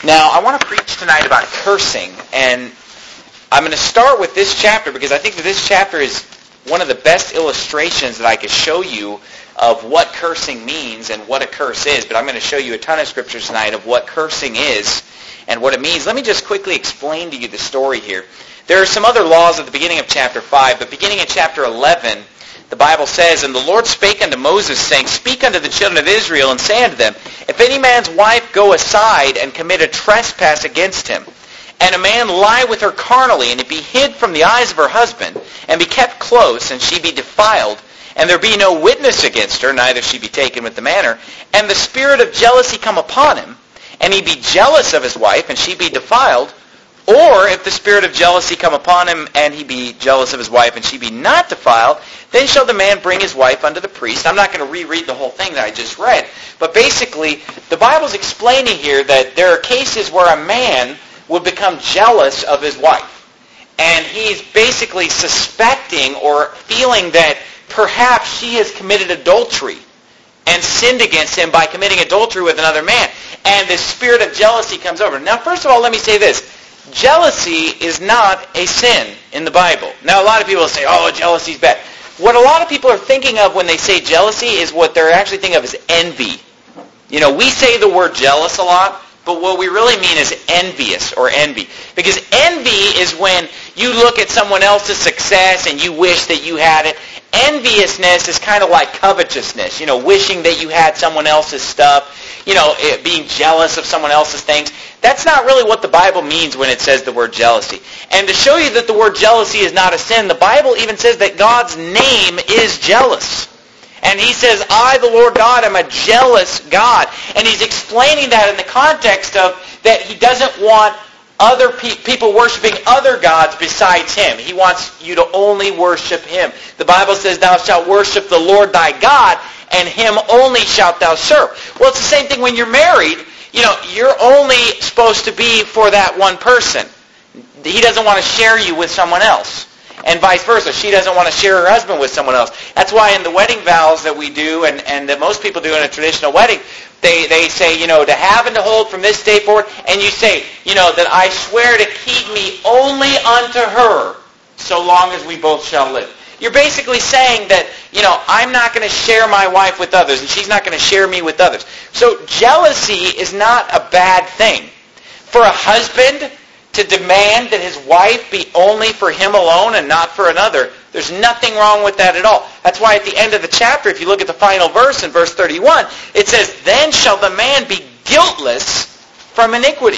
Now, I want to preach tonight about cursing, and I'm going to start with this chapter because I think that this chapter is one of the best illustrations that I could show you of what cursing means and what a curse is. But I'm going to show you a ton of scriptures tonight of what cursing is and what it means. Let me just quickly explain to you the story here. There are some other laws at the beginning of chapter 5, but beginning in chapter 11, the Bible says, "And the Lord spake unto Moses, saying, Speak unto the children of Israel, and say unto them, If any man's wife go aside and commit a trespass against him, and a man lie with her carnally, and it be hid from the eyes of her husband, and be kept close, and she be defiled, and there be no witness against her, neither she be taken with the manner, and the spirit of jealousy come upon him, and he be jealous of his wife, and she be defiled, or if the spirit of jealousy come upon him, and he be jealous of his wife, and she be not defiled, then shall the man bring his wife unto the priest." I'm not going to reread the whole thing that I just read, but basically, the Bible's explaining here that there are cases where a man would become jealous of his wife. And he's basically suspecting or feeling that perhaps she has committed adultery and sinned against him by committing adultery with another man. And the spirit of jealousy comes over. Now, first of all, let me say this. Jealousy is not a sin in the Bible. Now, a lot of people say, oh, jealousy is bad. What a lot of people are thinking of when they say jealousy is what they're actually thinking of is envy. You know, we say the word jealous a lot, but what we really mean is envious or envy. Because envy is when you look at someone else's success and you wish that you had it. Enviousness is kind of like covetousness, you know, wishing that you had someone else's stuff, you know, being jealous of someone else's things. That's not really what the Bible means when it says the word jealousy. And to show you that the word jealousy is not a sin, the Bible even says that God's name is jealous. And he says, I, the Lord God, am a jealous God. And he's explaining that in the context of that he doesn't want other people worshiping other gods besides him. He wants you to only worship him. The Bible says, thou shalt worship the Lord thy God, and him only shalt thou serve. Well, it's the same thing when you're married. You know, you're only supposed to be for that one person. He doesn't want to share you with someone else. And vice versa. She doesn't want to share her husband with someone else. That's why in the wedding vows that we do and that most people do in a traditional wedding, they say, you know, to have and to hold from this day forward. And you say, you know, that I swear to keep me only unto her so long as we both shall live. You're basically saying that, you know, I'm not going to share my wife with others and she's not going to share me with others. So jealousy is not a bad thing. For a husband to demand that his wife be only for him alone and not for another, there's nothing wrong with that at all. That's why at the end of the chapter, if you look at the final verse in verse 31, it says, then shall the man be guiltless from iniquity.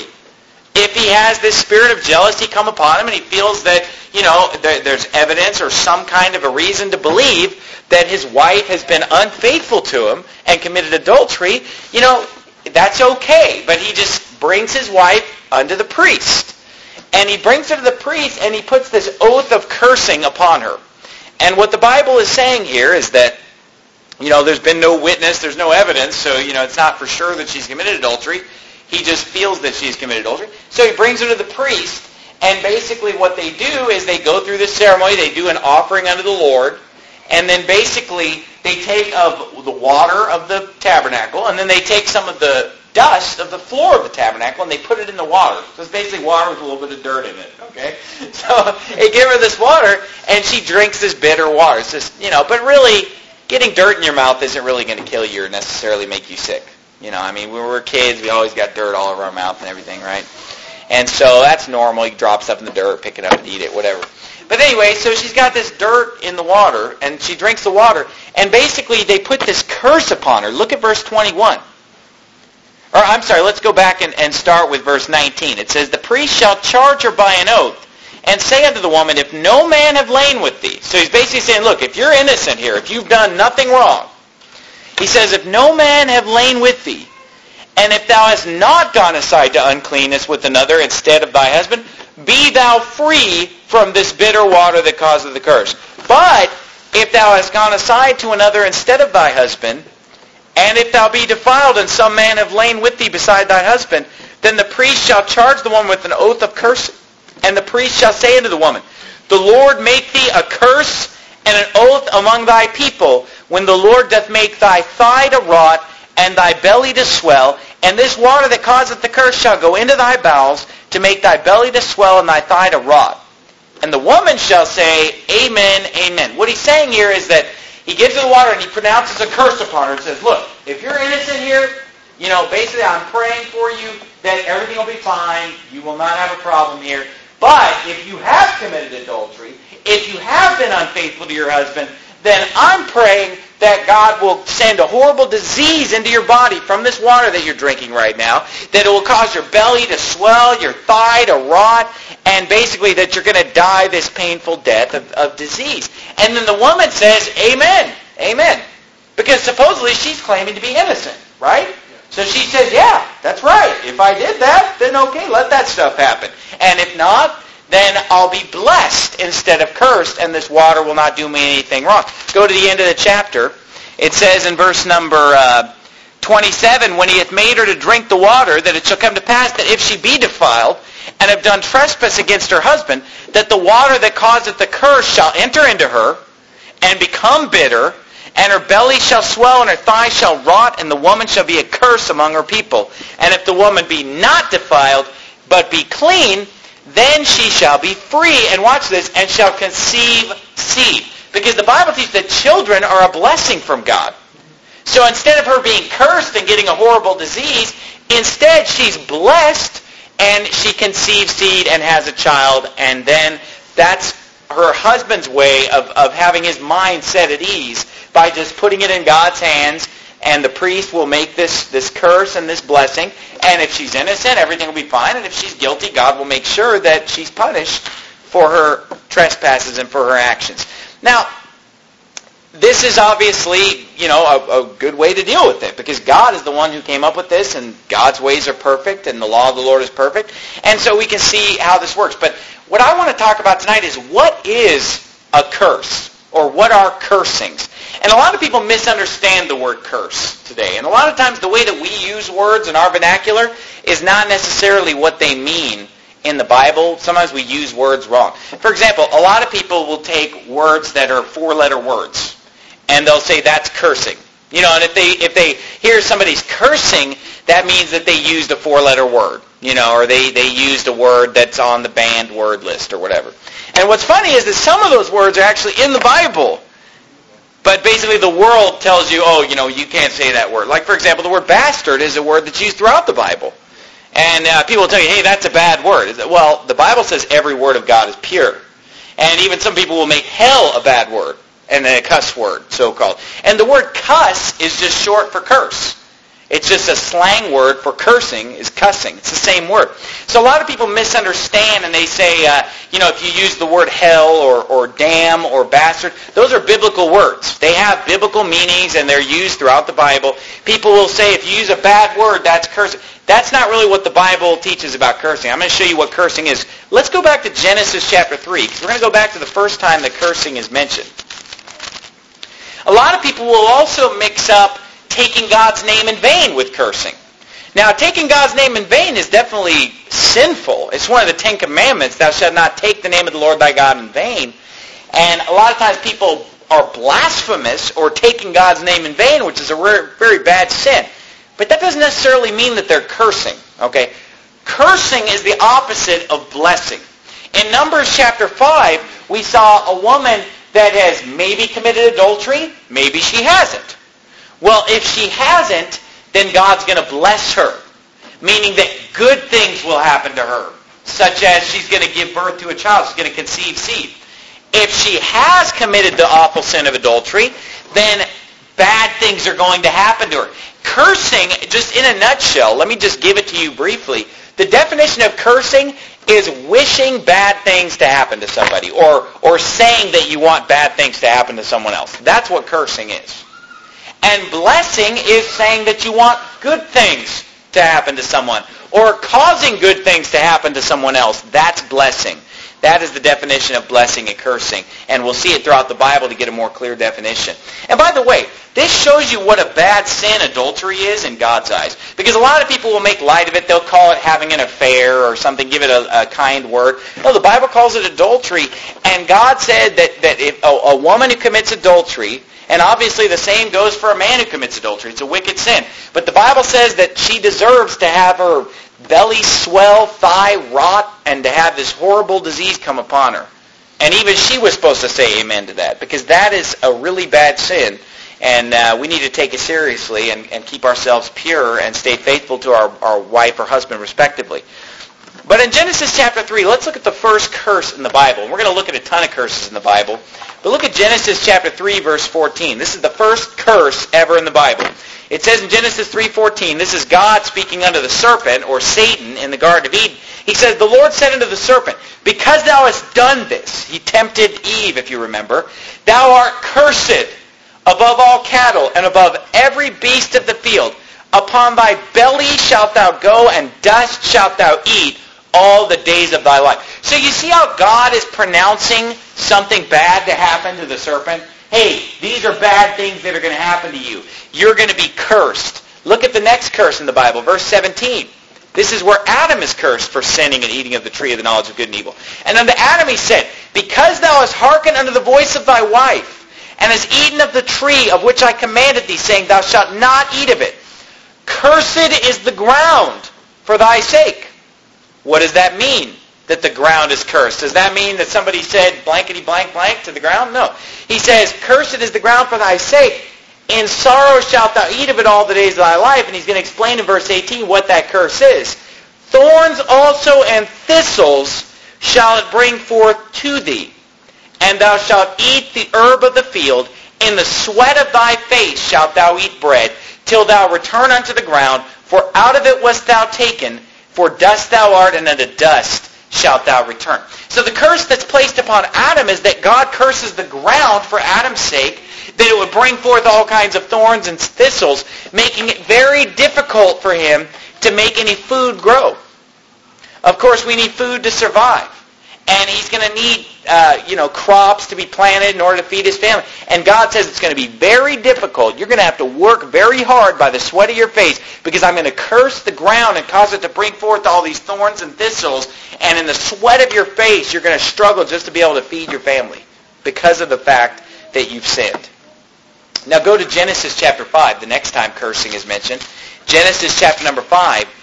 If he has this spirit of jealousy come upon him and he feels that, you know, there's evidence or some kind of a reason to believe that his wife has been unfaithful to him and committed adultery, you know, that's okay. But he just brings his wife unto the priest. And he brings her to the priest and he puts this oath of cursing upon her. And what the Bible is saying here is that, you know, there's been no witness, there's no evidence, so, you know, it's not for sure that she's committed adultery. He just feels that she's committed adultery. So he brings her to the priest, and basically what they do is they go through this ceremony, they do an offering unto the Lord, and then basically they take of the water of the tabernacle, and then they take some of the dust of the floor of the tabernacle, and they put it in the water. So it's basically water with a little bit of dirt in it, okay? So they give her this water, and she drinks this bitter water. It's just, you know, but really, getting dirt in your mouth isn't really going to kill you or necessarily make you sick. You know, I mean, when we were kids, we always got dirt all over our mouth and everything, right? And so that's normal. You drop stuff in the dirt, pick it up and eat it, whatever. But anyway, so she's got this dirt in the water, and she drinks the water, and basically they put this curse upon her. Look at verse 21. Or, I'm sorry, let's go back and start with verse 19. It says, the priest shall charge her by an oath, and say unto the woman, if no man have lain with thee. So he's basically saying, look, if you're innocent here, if you've done nothing wrong, he says, if no man have lain with thee, and if thou hast not gone aside to uncleanness with another instead of thy husband, be thou free from this bitter water that causeth the curse. But if thou hast gone aside to another instead of thy husband, and if thou be defiled, and some man have lain with thee beside thy husband, then the priest shall charge the woman with an oath of curse, and the priest shall say unto the woman, the Lord make thee a curse and an oath among thy people, when the Lord doth make thy thigh to rot, and thy belly to swell, And this water that causeth the curse shall go into thy bowels, to make thy belly to swell and thy thigh to rot. And the woman shall say, Amen, amen. What he's saying here is that he gives her the water and he pronounces a curse upon her and says, look, if you're innocent here, basically I'm praying for you that everything will be fine. You will not have a problem here. But if you have committed adultery, if you have been unfaithful to your husband, then I'm praying that God will send a horrible disease into your body from this water that you're drinking right now, that it will cause your belly to swell, your thigh to rot, and basically that you're going to die this painful death of disease. And then the woman says, Amen, amen. Because supposedly she's claiming to be innocent, right? So she says, yeah, that's right. If I did that, then okay, let that stuff happen. And if not, then I'll be blessed instead of cursed, and this water will not do me anything wrong. Go to the end of the chapter. It says in verse number 27, when he hath made her to drink the water, that it shall come to pass that if she be defiled, and have done trespass against her husband, that the water that causeth the curse shall enter into her, and become bitter, and her belly shall swell, and her thighs shall rot, and the woman shall be a curse among her people. And if the woman be not defiled, but be clean, then she shall be free, and watch this, and shall conceive seed. Because the Bible teaches that children are a blessing from God. So instead of her being cursed and getting a horrible disease, instead she's blessed, and she conceives seed and has a child, and then that's her husband's way of having his mind set at ease by just putting it in God's hands, and the priest will make this curse and this blessing, and if she's innocent, everything will be fine, and if she's guilty, God will make sure that she's punished for her trespasses and for her actions. Now, this is obviously, a good way to deal with it, because God is the one who came up with this, and God's ways are perfect, and the law of the Lord is perfect, and so we can see how this works. But what I want to talk about tonight is, what is a curse, or what are cursings? And a lot of people misunderstand the word curse today, and a lot of times the way that we use words in our vernacular is not necessarily what they mean in the Bible. Sometimes we use words wrong. For example, a lot of people will take words that are four-letter words, and they'll say that's cursing. And if they hear somebody's cursing, that means that they used a four-letter word, or they used a word that's on the banned word list or whatever. And what's funny is that some of those words are actually in the Bible, but basically the world tells you, you can't say that word. Like, for example, the word bastard is a word that's used throughout the Bible. And people will tell you, hey, that's a bad word. Well, the Bible says every word of God is pure. And even some people will make hell a bad word, and a cuss word, so-called. And the word cuss is just short for curse. It's just a slang word for cursing is cussing. It's the same word. So a lot of people misunderstand, and they say, if you use the word hell or damn or bastard, those are biblical words. They have biblical meanings, and they're used throughout the Bible. People will say, if you use a bad word, that's cursing. That's not really what the Bible teaches about cursing. I'm going to show you what cursing is. Let's go back to Genesis chapter 3, because we're going to go back to the first time that cursing is mentioned. A lot of people will also mix up taking God's name in vain with cursing. Now, taking God's name in vain is definitely sinful. It's one of the 10 Commandments, thou shalt not take the name of the Lord thy God in vain. And a lot of times people are blasphemous or taking God's name in vain, which is a very bad sin. But that doesn't necessarily mean that they're cursing, okay? Cursing is the opposite of blessing. In Numbers chapter 5, we saw a woman that has maybe committed adultery, maybe she hasn't. Well, if she hasn't, then God's going to bless her, meaning that good things will happen to her, such as she's going to give birth to a child, she's going to conceive seed. If she has committed the awful sin of adultery, then bad things are going to happen to her. Cursing, just in a nutshell, let me just give it to you briefly. The definition of cursing is wishing bad things to happen to somebody, or saying that you want bad things to happen to someone else. That's what cursing is. And blessing is saying that you want good things to happen to someone, or causing good things to happen to someone else. That's blessing. That is the definition of blessing and cursing. And we'll see it throughout the Bible to get a more clear definition. And by the way, this shows you what a bad sin adultery is in God's eyes. Because a lot of people will make light of it. They'll call it having an affair or something, give it a kind word. No, the Bible calls it adultery. And God said that if a woman who commits adultery And obviously the same goes for a man who commits adultery. It's a wicked sin. But the Bible says that she deserves to have her belly swell, thigh rot, and to have this horrible disease come upon her. And even she was supposed to say amen to that, because that is a really bad sin. And we need to take it seriously and keep ourselves pure and stay faithful to our wife or husband respectively. But in Genesis chapter 3, let's look at the first curse in the Bible. We're going to look at a ton of curses in the Bible. But look at Genesis chapter 3, verse 14. This is the first curse ever in the Bible. It says in Genesis 3:14, this is God speaking unto the serpent, or Satan, in the Garden of Eden. He says, the Lord said unto the serpent, because thou hast done this, he tempted Eve, if you remember, thou art cursed above all cattle and above every beast of the field. Upon thy belly shalt thou go, and dust shalt thou eat all the days of thy life. So you see how God is pronouncing something bad to happen to the serpent? Hey, these are bad things that are going to happen to you. You're going to be cursed. Look at the next curse in the Bible, verse 17. This is where Adam is cursed for sinning and eating of the tree of the knowledge of good and evil. And unto Adam he said, because thou hast hearkened unto the voice of thy wife, and hast eaten of the tree of which I commanded thee, saying, thou shalt not eat of it. Cursed is the ground for thy sake. What does that mean, that the ground is cursed? Does that mean that somebody said blankety blank blank to the ground? No. He says, cursed is the ground for thy sake. In sorrow shalt thou eat of it all the days of thy life. And he's going to explain in verse 18 what that curse is. Thorns also and thistles shall it bring forth to thee. And thou shalt eat the herb of the field. In the sweat of thy face shalt thou eat bread, till thou return unto the ground. For out of it wast thou taken. For dust thou art, and unto dust shalt thou return. So the curse that's placed upon Adam is that God curses the ground for Adam's sake, that it would bring forth all kinds of thorns and thistles, making it very difficult for him to make any food grow. Of course, we need food to survive. And he's going to need crops to be planted in order to feed his family. And God says it's going to be very difficult. You're going to have to work very hard by the sweat of your face, because I'm going to curse the ground and cause it to bring forth all these thorns and thistles. And in the sweat of your face, you're going to struggle just to be able to feed your family because of the fact that you've sinned. Now go to Genesis chapter 5, the next time cursing is mentioned. Genesis chapter number 5.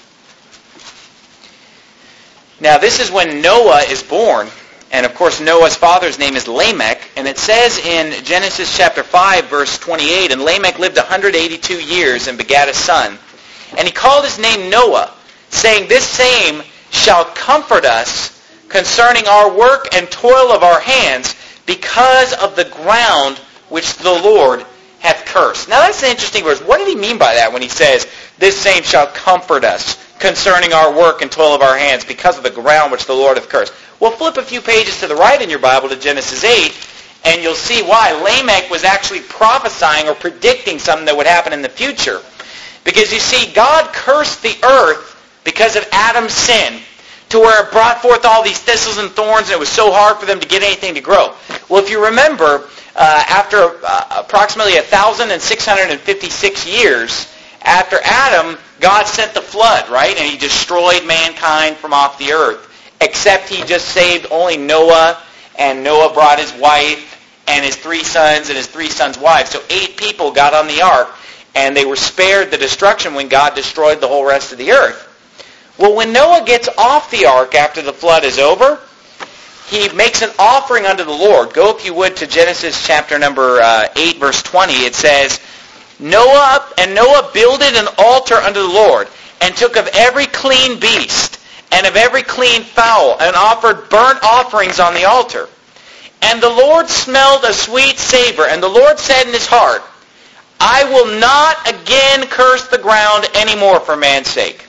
Now this is when Noah is born, and of course Noah's father's name is Lamech, and it says in Genesis chapter 5 verse 28, and Lamech lived 182 years and begat a son, and he called his name Noah, saying, this same shall comfort us concerning our work and toil of our hands, because of the ground which the Lord hath cursed. Now that's an interesting verse. What did he mean by that when he says, this same shall comfort us concerning our work and toil of our hands, because of the ground which the Lord hath cursed? Well, flip a few pages to the right in your Bible to Genesis 8, and you'll see why. Lamech was actually prophesying or predicting something that would happen in the future. Because you see, God cursed the earth because of Adam's sin, to where it brought forth all these thistles and thorns, and it was so hard for them to get anything to grow. Well, if you remember, after approximately 1,656 years after Adam, God sent the flood, right? And he destroyed mankind from off the earth. Except he just saved only Noah, and Noah brought his wife and his 3 sons and his 3 sons' wives. So 8 people got on the ark, and they were spared the destruction when God destroyed the whole rest of the earth. Well, when Noah gets off the ark after the flood is over, he makes an offering unto the Lord. Go, if you would, to Genesis chapter number 8, verse 20. It says, Noah builded an altar unto the Lord, and took of every clean beast, and of every clean fowl, and offered burnt offerings on the altar. And the Lord smelled a sweet savor, and the Lord said in his heart, I will not again curse the ground any more for man's sake.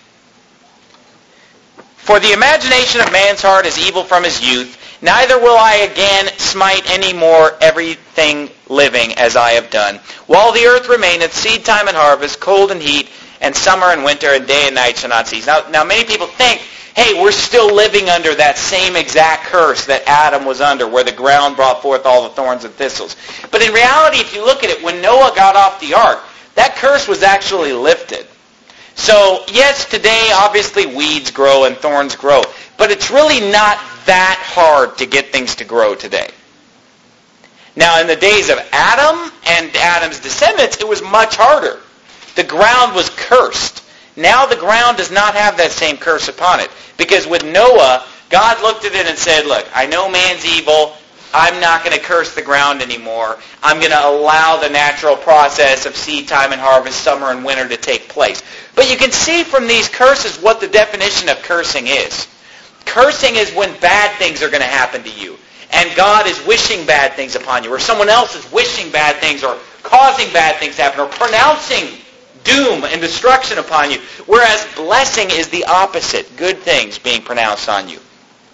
For the imagination of man's heart is evil from his youth, neither will I again smite any more everything living as I have done. While the earth remaineth, seed time and harvest, cold and heat, and summer and winter, and day and night shall not cease. Now many people think, hey, we're still living under that same exact curse that Adam was under, where the ground brought forth all the thorns and thistles. But in reality, if you look at it, when Noah got off the ark, that curse was actually lifted. So, yes, today, obviously, weeds grow and thorns grow. But it's really not that hard to get things to grow today. Now, in the days of Adam and Adam's descendants, it was much harder. The ground was cursed. Now the ground does not have that same curse upon it. Because with Noah, God looked at it and said, look, I know man's evil. I'm not going to curse the ground anymore. I'm going to allow the natural process of seed time and harvest, summer and winter to take place. But you can see from these curses what the definition of cursing is. Cursing is when bad things are going to happen to you. And God is wishing bad things upon you. Or someone else is wishing bad things or causing bad things to happen or pronouncing doom and destruction upon you. Whereas blessing is the opposite. Good things being pronounced on you.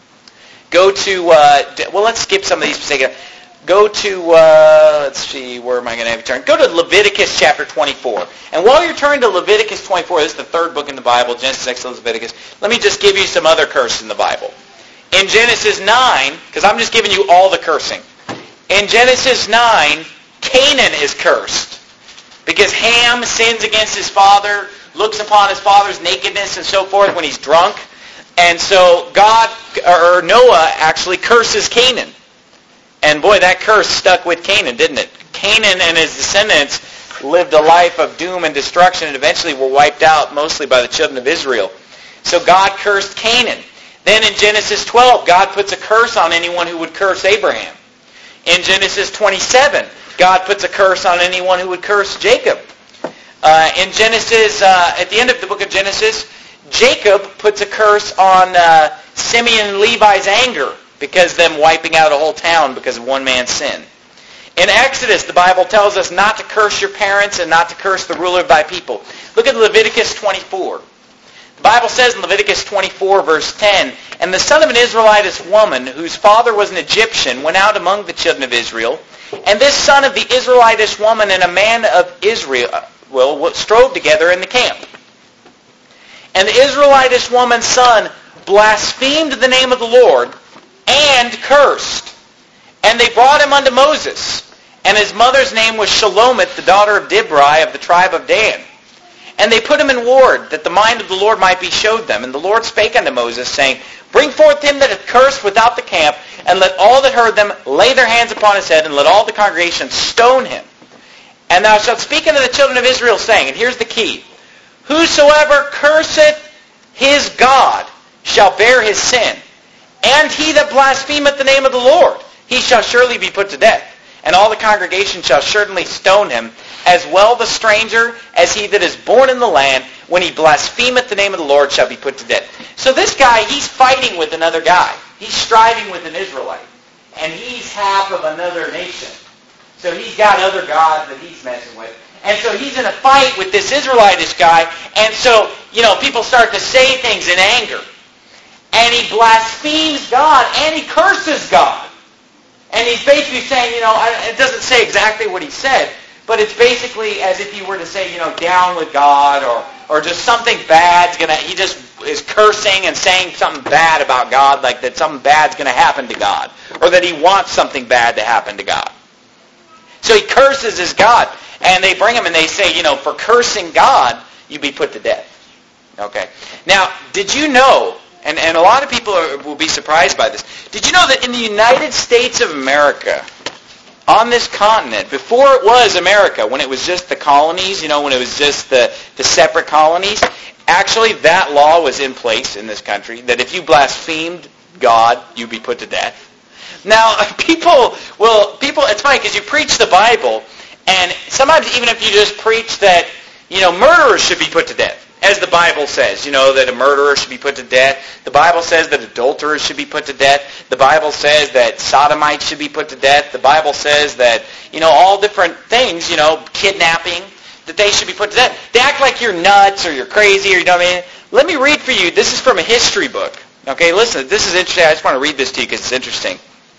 Go to, let's skip some of these specific. Go to, let's see, where am I going to have you turn? Go to Leviticus chapter 24. And while you're turning to Leviticus 24, this is the third book in the Bible, Genesis, Exodus, Leviticus, let me just give you some other curses in the Bible. In Genesis 9, because I'm just giving you all the cursing. In Genesis 9, Canaan is cursed. Because Ham sins against his father, looks upon his father's nakedness and so forth when he's drunk. And so Noah actually curses Canaan. And boy, that curse stuck with Canaan, didn't it? Canaan and his descendants lived a life of doom and destruction and eventually were wiped out mostly by the children of Israel. So God cursed Canaan. Then in Genesis 12, God puts a curse on anyone who would curse Abraham. In Genesis 27, God puts a curse on anyone who would curse Jacob. In Genesis, at the end of the book of Genesis, Jacob puts a curse on Simeon and Levi's anger because of them wiping out a whole town because of one man's sin. In Exodus, the Bible tells us not to curse your parents and not to curse the ruler of thy people. Look at Leviticus 24. The Bible says in Leviticus 24, verse 10, and the son of an Israelitish woman, whose father was an Egyptian, went out among the children of Israel. And this son of the Israelitish woman and a man of Israel strove together in the camp. And the Israelitish woman's son blasphemed the name of the Lord and cursed. And they brought him unto Moses. And his mother's name was Shelomith, the daughter of Dibri of the tribe of Dan. And they put him in ward, that the mind of the Lord might be showed them. And the Lord spake unto Moses, saying, bring forth him that hath cursed without the camp, and let all that heard them lay their hands upon his head, and let all the congregation stone him. And thou shalt speak unto the children of Israel, saying, and here's the key, whosoever curseth his God shall bear his sin. And he that blasphemeth the name of the Lord, he shall surely be put to death. And all the congregation shall certainly stone him, as well the stranger as he that is born in the land, when he blasphemeth the name of the Lord, shall be put to death. So this guy, he's fighting with another guy. He's striving with an Israelite. And he's half of another nation. So he's got other gods that he's messing with. And so he's in a fight with this Israelitish guy. And so, people start to say things in anger. And he blasphemes God and he curses God. And he's basically saying, it doesn't say exactly what he said, but it's basically as if he were to say, down with God, or just something bad's he just is cursing and saying something bad about God, like that something bad's going to happen to God, or that he wants something bad to happen to God. So he curses his God, and they bring him and they say, for cursing God, you be put to death. Okay. Now, did you know, and a lot of people will be surprised by this, did you know that in the United States of America, on this continent, before it was America, when it was just the colonies, when it was just the separate colonies, actually that law was in place in this country, that if you blasphemed God, you'd be put to death. Now, it's funny because you preach the Bible, and sometimes even if you just preach that, murderers should be put to death, as the Bible says, that a murderer should be put to death. The Bible says that adulterers should be put to death. The Bible says that sodomites should be put to death. The Bible says that, all different things, kidnapping, that they should be put to death. They act like you're nuts or you're crazy or you don't mean. Let me read for you. This is from a history book. Okay, listen, this is interesting. I just want to read this to you because it's interesting.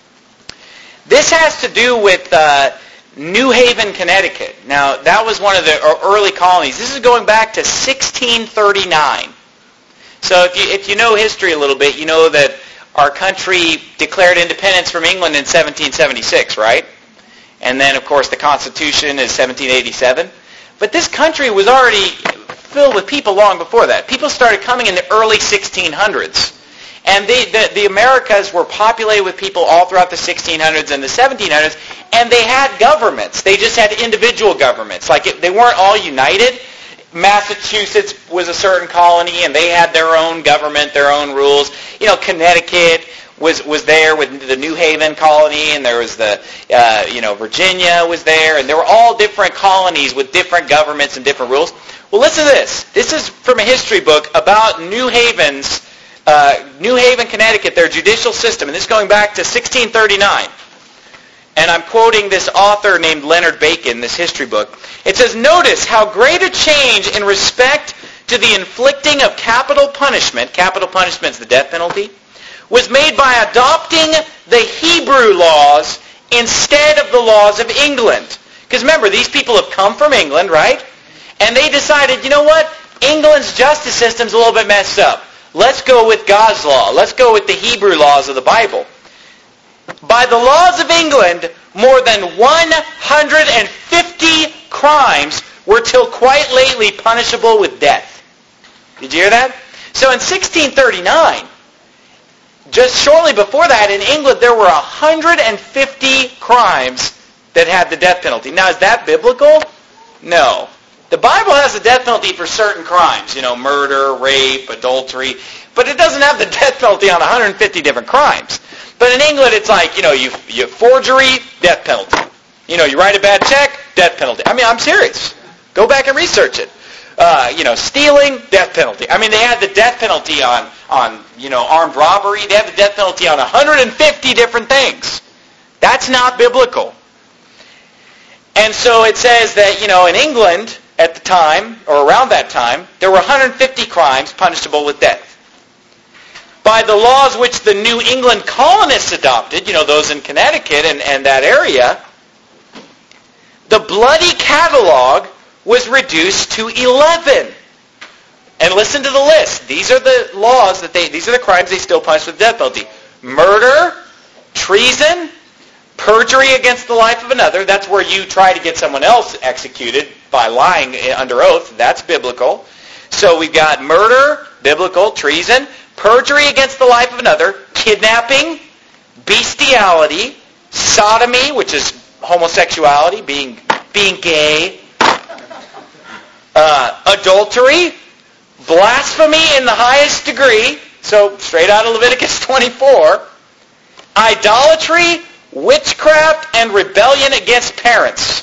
This has to do with New Haven, Connecticut. Now, that was one of the early colonies. This is going back to 1639. So if you know history a little bit, you know that our country declared independence from England in 1776, right? And then, of course, the Constitution is 1787. But this country was already filled with people long before that. People started coming in the early 1600s. And the Americas were populated with people all throughout the 1600s and the 1700s, And they had governments. They just had individual governments. They weren't all united. Massachusetts was a certain colony, and they had their own government, their own rules. Connecticut was there with the New Haven colony, and there was the, Virginia was there, and there were all different colonies with different governments and different rules. Well, listen to this. This is from a history book about New Haven, Connecticut, their judicial system, and this is going back to 1639. And I'm quoting this author named Leonard Bacon, this history book. It says, "Notice how great a change in respect to the inflicting of capital punishment," capital punishment is the death penalty, "was made by adopting the Hebrew laws instead of the laws of England." Because remember, these people have come from England, right? And they decided, you know what? England's justice system's a little bit messed up. Let's go with God's law. Let's go with the Hebrew laws of the Bible. By the laws of England, more than 150 crimes were till quite lately punishable with death. Did you hear that? So in 1639, just shortly before that, in England, there were 150 crimes that had the death penalty. Now, is that biblical? No. The Bible has a death penalty for certain crimes, murder, rape, adultery, but it doesn't have the death penalty on 150 different crimes. But in England, it's like, you forgery, death penalty. You write a bad check, death penalty. I mean, I'm serious. Go back and research it. Stealing, death penalty. I mean, they had the death penalty on armed robbery. They had the death penalty on 150 different things. That's not biblical. And so it says that, in England at the time, or around that time, there were 150 crimes punishable with death. By the laws which the New England colonists adopted, those in Connecticut and that area, the bloody catalog was reduced to 11. And listen to the list. These are the laws these are the crimes they still punish with the death penalty. Murder, treason, perjury against the life of another. That's where you try to get someone else executed by lying under oath. That's biblical. So we've got murder, biblical, treason, perjury against the life of another, kidnapping, bestiality, sodomy, which is homosexuality, being gay, adultery, blasphemy in the highest degree, so straight out of Leviticus 24, idolatry, witchcraft, and rebellion against parents.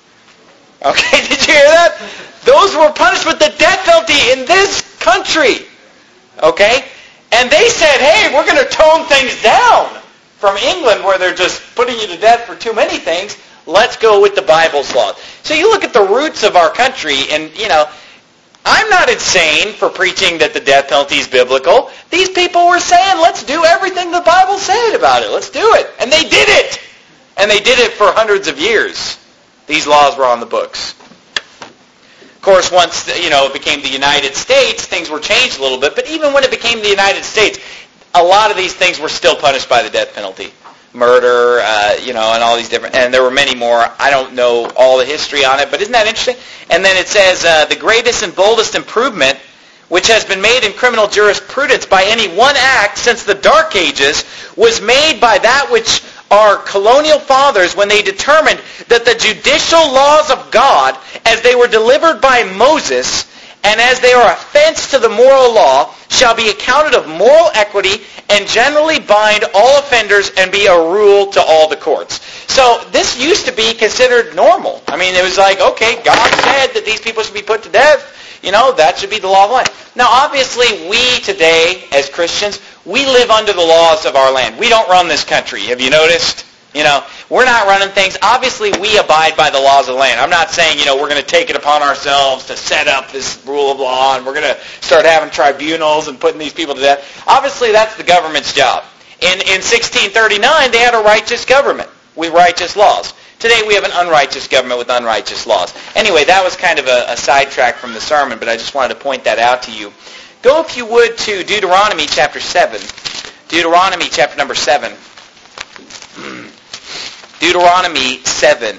Okay, did you hear that? Those were punished with the death penalty in this country. Okay? And they said, hey, we're going to tone things down from England where they're just putting you to death for too many things. Let's go with the Bible's laws. So you look at the roots of our country and, I'm not insane for preaching that the death penalty is biblical. These people were saying, let's do everything the Bible said about it. Let's do it. And they did it. And they did it for hundreds of years. These laws were on the books. Of course, once, it became the United States, things were changed a little bit. But even when it became the United States, a lot of these things were still punished by the death penalty. Murder, and all these different, and there were many more. I don't know all the history on it, but isn't that interesting? And then it says, the greatest and boldest improvement which has been made in criminal jurisprudence by any one act since the Dark Ages was made by that which our colonial fathers, when they determined that the judicial laws of God, as they were delivered by Moses, and as they are offense to the moral law, shall be accounted of moral equity and generally bind all offenders and be a rule to all the courts. So this used to be considered normal. I mean, it was like, okay, God said that these people should be put to death. That should be the law of the land. Now, obviously, we today, as Christians, we live under the laws of our land. We don't run this country. Have you noticed? We're not running things. Obviously, we abide by the laws of the land. I'm not saying, we're going to take it upon ourselves to set up this rule of law and we're going to start having tribunals and putting these people to death. Obviously, that's the government's job. In 1639, they had a righteous government with righteous laws. Today, we have an unrighteous government with unrighteous laws. Anyway, that was kind of a sidetrack from the sermon, but I just wanted to point that out to you. Go, if you would, to Deuteronomy chapter 7. Deuteronomy chapter number 7. Deuteronomy 7.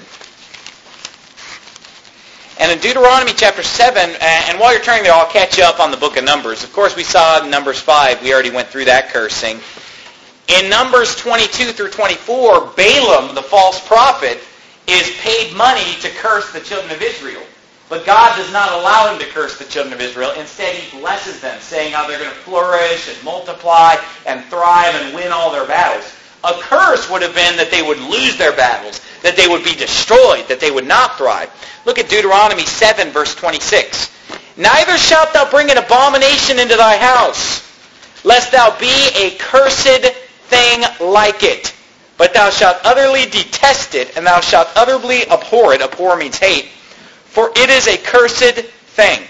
And in Deuteronomy chapter 7, and while you're turning there, I'll catch you up on the book of Numbers. Of course, we saw in Numbers 5, we already went through that cursing. In Numbers 22 through 24, Balaam, the false prophet, is paid money to curse the children of Israel. But God does not allow him to curse the children of Israel. Instead, he blesses them, saying how they're going to flourish and multiply and thrive and win all their battles. A curse would have been that they would lose their battles, that they would be destroyed, that they would not thrive. Look at Deuteronomy 7, verse 26. Neither shalt thou bring an abomination into thy house, lest thou be a cursed thing like it. But thou shalt utterly detest it, and thou shalt utterly abhor it. Abhor means hate. For it is a cursed thing.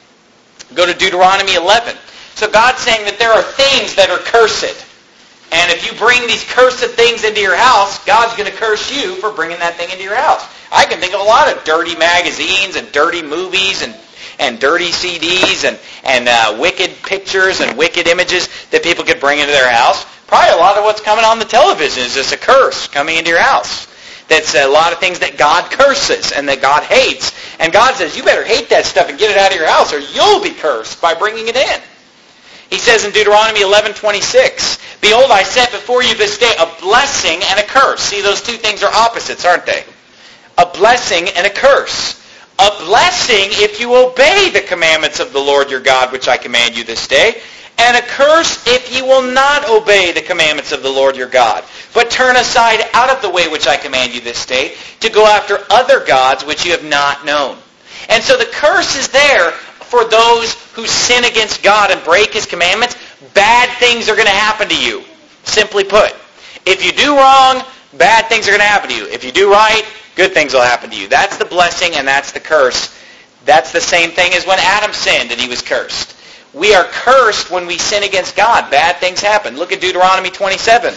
Go to Deuteronomy 11. So God's saying that there are things that are cursed. And if you bring these cursed things into your house, God's going to curse you for bringing that thing into your house. I can think of a lot of dirty magazines and dirty movies and dirty CDs and wicked pictures and wicked images that people could bring into their house. Probably a lot of what's coming on the television is just a curse coming into your house. That's a lot of things that God curses and that God hates. And God says, you better hate that stuff and get it out of your house or you'll be cursed by bringing it in. He says in Deuteronomy 11:26, Behold, I set before you this day a blessing and a curse. See, those two things are opposites, aren't they? A blessing and a curse. A blessing if you obey the commandments of the Lord your God, which I command you this day. And a curse if you will not obey the commandments of the Lord your God, but turn aside out of the way which I command you this day, to go after other gods which you have not known. And so the curse is there for those who sin against God and break His commandments. Bad things are going to happen to you. Simply put, if you do wrong, bad things are going to happen to you. If you do right, good things will happen to you. That's the blessing and that's the curse. That's the same thing as when Adam sinned and he was cursed. We are cursed when we sin against God. Bad things happen. Look at Deuteronomy 27.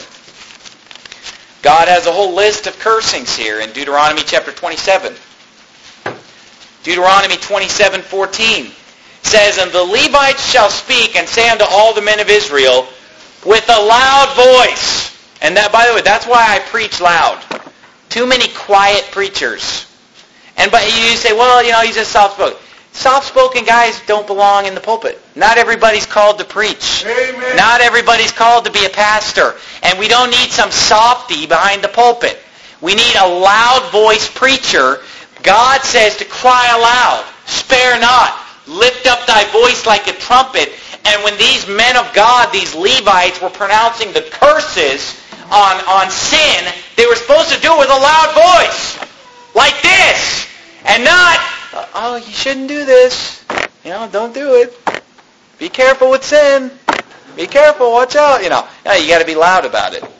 God has a whole list of cursings here in Deuteronomy chapter 27. Deuteronomy 27:14 says, And the Levites shall speak and say unto all the men of Israel with a loud voice. And that, by the way, that's why I preach loud. Too many quiet preachers. But you say, well, he's just soft-spoken. Soft-spoken guys don't belong in the pulpit. Not everybody's called to preach. Amen. Not everybody's called to be a pastor. And we don't need some softy behind the pulpit. We need a loud-voiced preacher. God says to cry aloud, spare not, lift up thy voice like a trumpet. And when these men of God, these Levites, were pronouncing the curses on sin, they were supposed to do it with a loud voice, like this, and not, oh, you shouldn't do this. Don't do it. Be careful with sin. Be careful. Watch out. You got to be loud about it.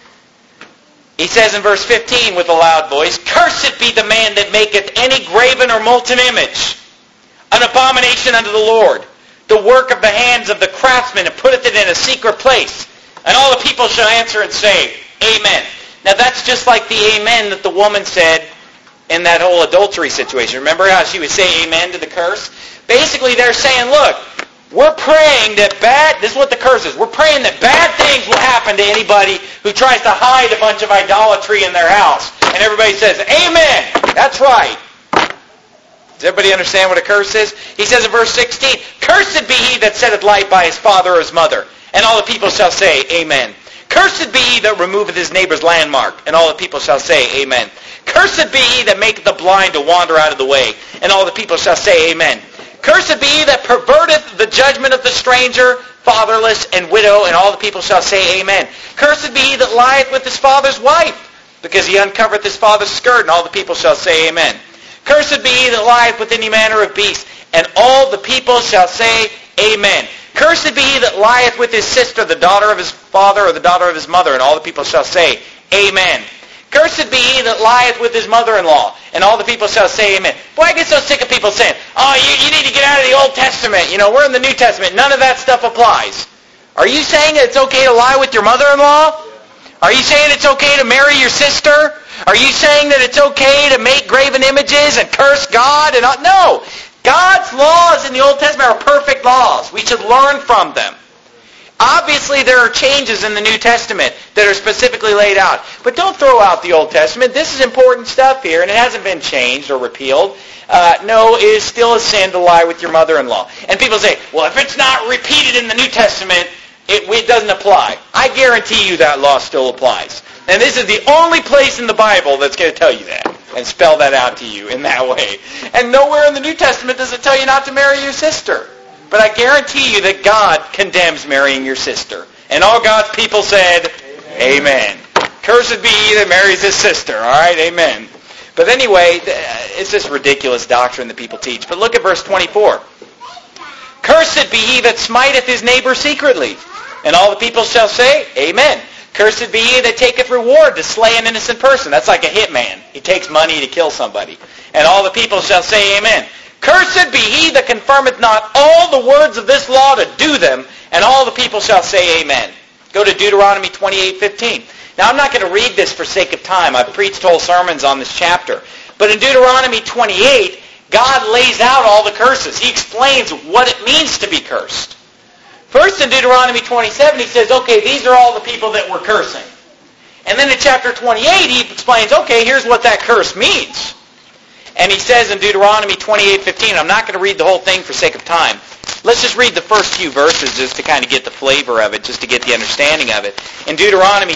He says in verse 15 with a loud voice, Cursed be the man that maketh any graven or molten image, an abomination unto the Lord, the work of the hands of the craftsman, and putteth it in a secret place. And all the people shall answer and say, Amen. Now that's just like the amen that the woman said in that whole adultery situation. Remember how she would say amen to the curse? Basically they're saying, look, we're praying that this is what the curse is. We're praying that bad things will happen to anybody who tries to hide a bunch of idolatry in their house. And everybody says, Amen. That's right. Does everybody understand what a curse is? He says in verse 16, Cursed be he that setteth light by his father or his mother. And all the people shall say, Amen. Cursed be he that removeth his neighbor's landmark. And all the people shall say, Amen. Cursed be he that maketh the blind to wander out of the way. And all the people shall say, Amen. Cursed be he that perverteth the judgment of the stranger, fatherless, and widow. And all the people shall say, Amen. Cursed be he that lieth with his father's wife, because he uncovereth his father's skirt. And all the people shall say, Amen. Cursed be he that lieth with any manner of beast. And all the people shall say, Amen. Cursed be he that lieth with his sister, the daughter of his father, or the daughter of his mother. And all the people shall say, Amen. Cursed be he that lieth with his mother-in-law. And all the people shall say, Amen. Boy, I get so sick of people saying, oh, you need to get out of the Old Testament. We're in the New Testament. None of that stuff applies. Are you saying it's okay to lie with your mother-in-law? Are you saying it's okay to marry your sister? Are you saying that it's okay to make graven images and curse God? No. God's laws in the Old Testament are perfect laws. We should learn from them. Obviously, there are changes in the New Testament that are specifically laid out. But don't throw out the Old Testament. This is important stuff here, and it hasn't been changed or repealed. No, it is still a sin to lie with your mother-in-law. And people say, well, if it's not repeated in the New Testament, doesn't apply. I guarantee you that law still applies. And this is the only place in the Bible that's going to tell you that and spell that out to you in that way. And nowhere in the New Testament does it tell you not to marry your sister. But I guarantee you that God condemns marrying your sister. And all God's people said, Amen. Cursed be he that marries his sister. All right, amen. But anyway, it's this ridiculous doctrine that people teach. But look at verse 24. Cursed be he that smiteth his neighbor secretly. And all the people shall say, Amen. Cursed be he that taketh reward to slay an innocent person. That's like a hitman. He takes money to kill somebody. And all the people shall say, Amen. Cursed be he that confirmeth not all the words of this law to do them. And all the people shall say, Amen. Go to Deuteronomy 28:15. Now, I'm not going to read this for sake of time. I've preached whole sermons on this chapter. But in Deuteronomy 28, God lays out all the curses. He explains what it means to be cursed. First, in Deuteronomy 27, he says, okay, these are all the people that were cursing. And then in chapter 28, he explains, okay, here's what that curse means. And he says in Deuteronomy 28:15, I'm not going to read the whole thing for sake of time. Let's just read the first few verses just to kind of get the flavor of it, just to get the understanding of it. In Deuteronomy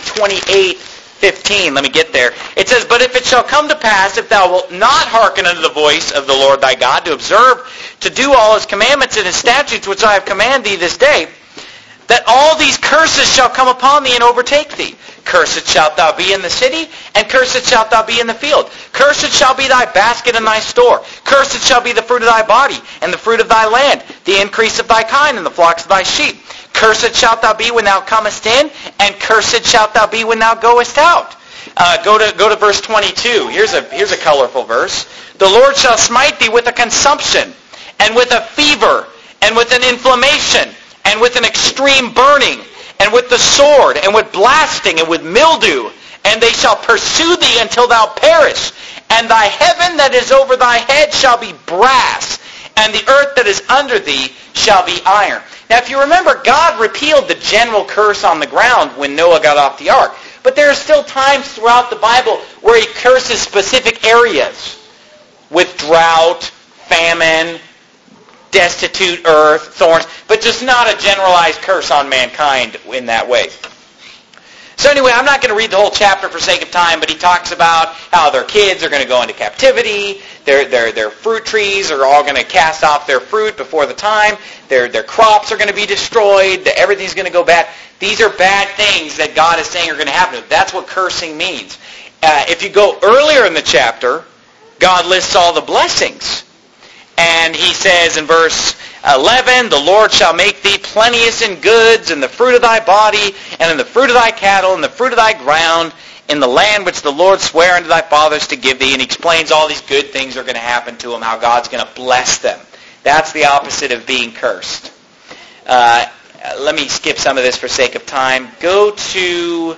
28:15, let me get there. It says, But if it shall come to pass, if thou wilt not hearken unto the voice of the Lord thy God, to observe, to do all his commandments and his statutes which I have commanded thee this day, that all these curses shall come upon thee and overtake thee. Cursed shalt thou be in the city, and cursed shalt thou be in the field. Cursed shall be thy basket and thy store. Cursed shall be the fruit of thy body, and the fruit of thy land, the increase of thy kind, and the flocks of thy sheep. Cursed shalt thou be when thou comest in, and cursed shalt thou be when thou goest out. Go to verse 22. Here's a colorful verse. The Lord shall smite thee with a consumption, and with a fever, and with an inflammation, and with an extreme burning, and with the sword, and with blasting, and with mildew, and they shall pursue thee until thou perish. And thy heaven that is over thy head shall be brass, and the earth that is under thee shall be iron. Now, if you remember, God repealed the general curse on the ground when Noah got off the ark. But there are still times throughout the Bible where he curses specific areas with drought, famine, destitute earth, thorns, but just not a generalized curse on mankind in that way. So anyway, I'm not going to read the whole chapter for sake of time, but he talks about how their kids are going to go into captivity, their fruit trees are all going to cast off their fruit before the time, their crops are going to be destroyed, everything's going to go bad. These are bad things that God is saying are going to happen. That's what cursing means. If you go earlier in the chapter, God lists all the blessings. And he says in verse 11, The Lord shall make thee plenteous in goods, in the fruit of thy body, and in the fruit of thy cattle, and the fruit of thy ground, in the land which the Lord sware unto thy fathers to give thee. And he explains all these good things are going to happen to them, how God's going to bless them. That's the opposite of being cursed. Let me skip some of this for sake of time. Go to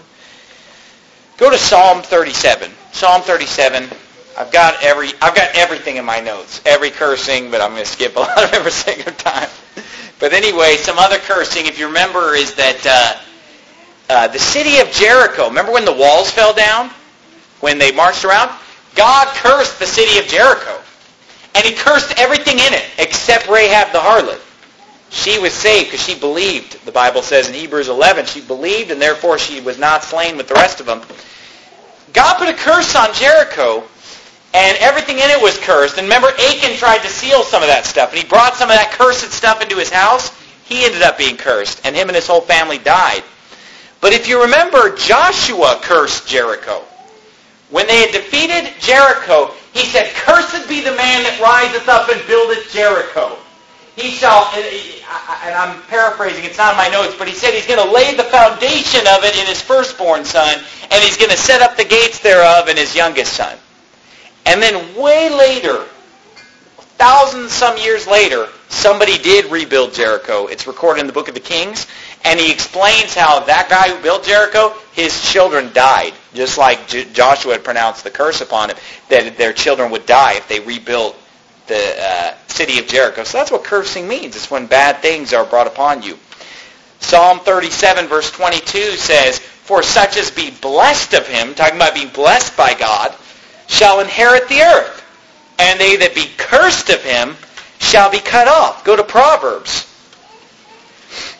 Psalm 37. Psalm 37. I've got everything in my notes. Every cursing, but I'm going to skip a lot of it for sake of time. But anyway, some other cursing, if you remember, is that the city of Jericho, remember when the walls fell down? When they marched around? God cursed the city of Jericho. And he cursed everything in it except Rahab the harlot. She was saved because she believed. The Bible says in Hebrews 11, she believed and therefore she was not slain with the rest of them. God put a curse on Jericho and everything in it was cursed. And remember, Achan tried to seal some of that stuff. And he brought some of that cursed stuff into his house. He ended up being cursed. And him and his whole family died. But if you remember, Joshua cursed Jericho. When they had defeated Jericho, he said, Cursed be the man that riseth up and buildeth Jericho. He shall, and I'm paraphrasing, it's not in my notes, but he said he's going to lay the foundation of it in his firstborn son, and he's going to set up the gates thereof in his youngest son. And then way later, thousands some years later, somebody did rebuild Jericho. It's recorded in the book of the Kings. And he explains how that guy who built Jericho, his children died. Just like Joshua had pronounced the curse upon him, that their children would die if they rebuilt the city of Jericho. So that's what cursing means. It's when bad things are brought upon you. Psalm 37 verse 22 says, For such as be blessed of him, talking about being blessed by God, shall inherit the earth, and they that be cursed of him shall be cut off. Go to Proverbs.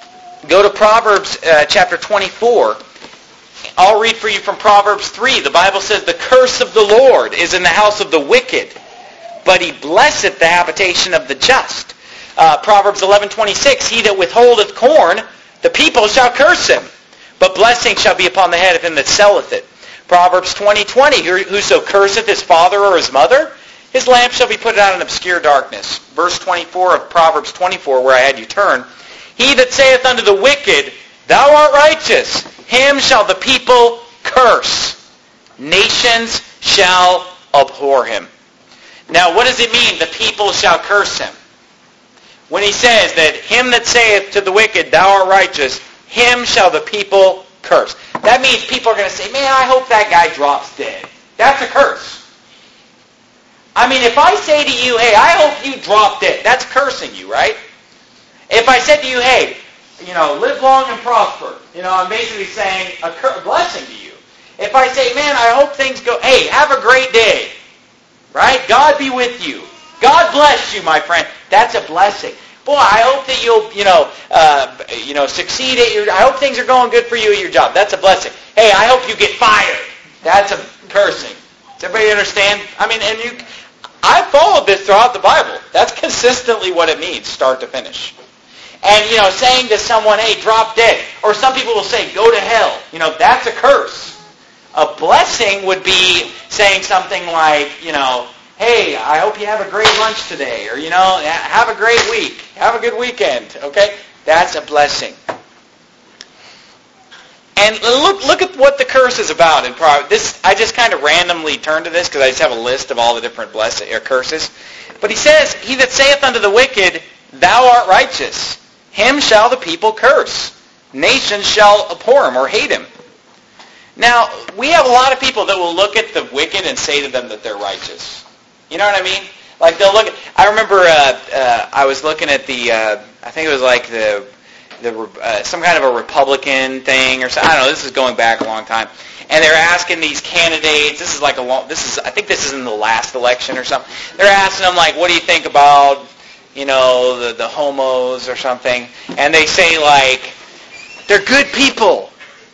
Go to Proverbs chapter 24. I'll read for you from Proverbs 3. The Bible says, the curse of the Lord is in the house of the wicked, but he blesseth the habitation of the just. Proverbs 11:26, he that withholdeth corn, the people shall curse him, but blessing shall be upon the head of him that selleth it. Proverbs 20:20, whoso curseth his father or his mother, his lamp shall be put out in obscure darkness. Verse 24 of Proverbs 24, where I had you turn, he that saith unto the wicked, thou art righteous, him shall the people curse. Nations shall abhor him. Now, what does it mean, the people shall curse him? When he says that him that saith to the wicked, thou art righteous, him shall the people curse. That means people are going to say, man, I hope that guy drops dead. That's a curse. I mean, if I say to you, hey, I hope you drop dead, that's cursing you, right? If I said to you, hey, live long and prosper, I'm basically saying a blessing to you. If I say, man, I hope things go, hey, have a great day, right? God be with you. God bless you, my friend. That's a blessing. Boy, I hope that you'll, succeed at your. I hope things are going good for you at your job. That's a blessing. Hey, I hope you get fired. That's a cursing. Does everybody understand? I mean, I followed this throughout the Bible. That's consistently what it means, start to finish. And saying to someone, hey, drop dead, or some people will say, go to hell. That's a curse. A blessing would be saying something like, hey, I hope you have a great lunch today, or, have a great week. Have a good weekend, okay? That's a blessing. And look at what the curse is about in Proverbs. I just kind of randomly turned to this because I just have a list of all the different curses. But he says, he that saith unto the wicked, thou art righteous, him shall the people curse. Nations shall abhor him or hate him. Now, we have a lot of people that will look at the wicked and say to them that they're righteous. You know what I mean? Like they'll look at, I remember I was looking at I think it was like some kind of a Republican thing or something. I don't know, this is going back a long time. And they're asking these candidates, I think this is in the last election or something. They're asking them like, what do you think about, the homos or something? And they say like, they're good people.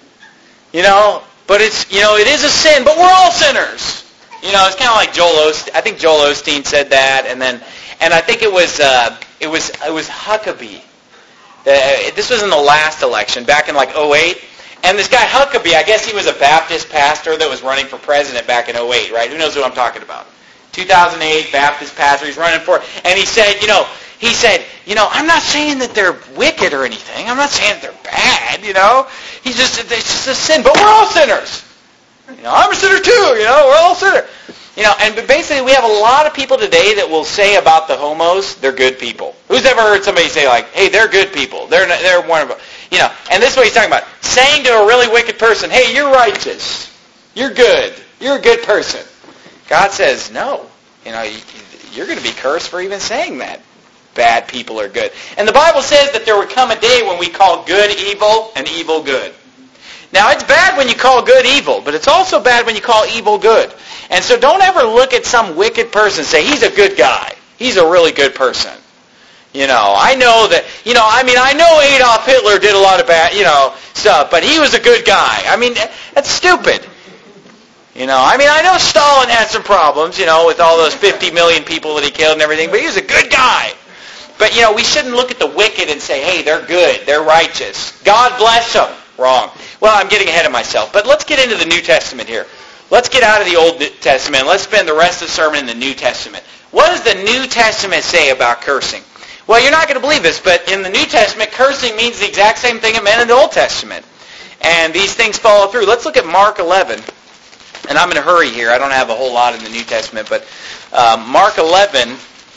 But it's, it is a sin, but we're all sinners. It's kind of like Joel Osteen. I think Joel Osteen said that, and I think it was Huckabee. This was in the last election, back in like 2008. And this guy Huckabee, I guess he was a Baptist pastor that was running for president back in 2008, right? Who knows who I'm talking about? 2008, Baptist pastor, he's running for it. And he said, I'm not saying that they're wicked or anything. I'm not saying that they're bad, It's just a sin, but we're all sinners. I'm a sinner too, we're all sinners. And basically we have a lot of people today that will say about the homos, they're good people. Who's ever heard somebody say like, hey, they're good people. They're one of them. And this is what he's talking about. Saying to a really wicked person, hey, you're righteous. You're good. You're a good person. God says, no. You're going to be cursed for even saying that. Bad people are good. And the Bible says that there would come a day when we call good evil and evil good. Now, it's bad when you call good evil, but it's also bad when you call evil good. And so don't ever look at some wicked person and say, he's a good guy. He's a really good person. I know that, I know Adolf Hitler did a lot of bad, stuff, but he was a good guy. I mean, that's stupid. I know Stalin had some problems, with all those 50 million people that he killed and everything, but he was a good guy. But, we shouldn't look at the wicked and say, hey, they're good, they're righteous. God bless them. Wrong. Well, I'm getting ahead of myself. But let's get into the New Testament here. Let's get out of the Old Testament. Let's spend the rest of the sermon in the New Testament. What does the New Testament say about cursing? Well, you're not going to believe this, but in the New Testament, cursing means the exact same thing it meant in the Old Testament. And these things follow through. Let's look at Mark 11. And I'm going to hurry here. I don't have a whole lot in the New Testament, but Mark 11...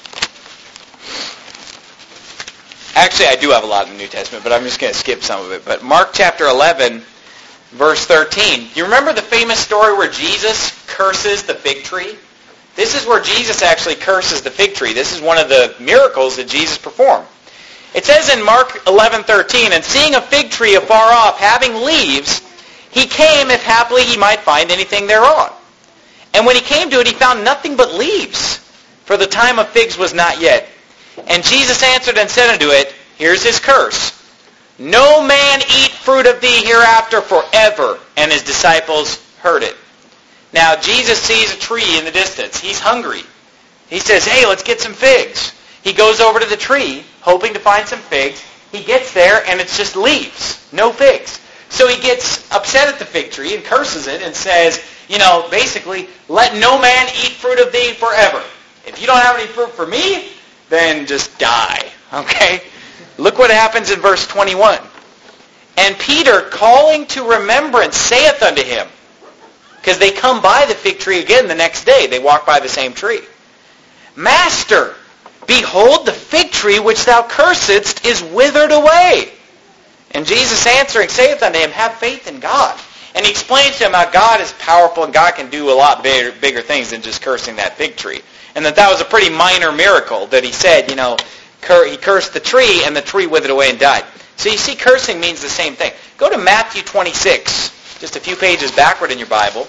Actually, I do have a lot in the New Testament, but I'm just going to skip some of it. But Mark chapter 11, verse 13. You remember the famous story where Jesus curses the fig tree? This is where Jesus actually curses the fig tree. This is one of the miracles that Jesus performed. It says in Mark 11:13, and seeing a fig tree afar off, having leaves, he came if haply he might find anything thereon. And when he came to it, he found nothing but leaves, for the time of figs was not yet. And Jesus answered and said unto it, here's his curse. No man eat fruit of thee hereafter forever. And his disciples heard it. Now, Jesus sees a tree in the distance. He's hungry. He says, hey, let's get some figs. He goes over to the tree, hoping to find some figs. He gets there, and it's just leaves, no figs. So he gets upset at the fig tree and curses it and says, basically, let no man eat fruit of thee forever. If you don't have any fruit for me, then just die. Okay? Look what happens in verse 21. And Peter, calling to remembrance, saith unto him, because they come by the fig tree again the next day. They walk by the same tree. Master, behold, the fig tree which thou cursedst is withered away. And Jesus answering saith unto him, have faith in God. And he explains to him how God is powerful and God can do a lot bigger things than just cursing that fig tree. And that was a pretty minor miracle that he said, he cursed the tree and the tree withered away and died. So you see, cursing means the same thing. Go to Matthew 26, just a few pages backward in your Bible.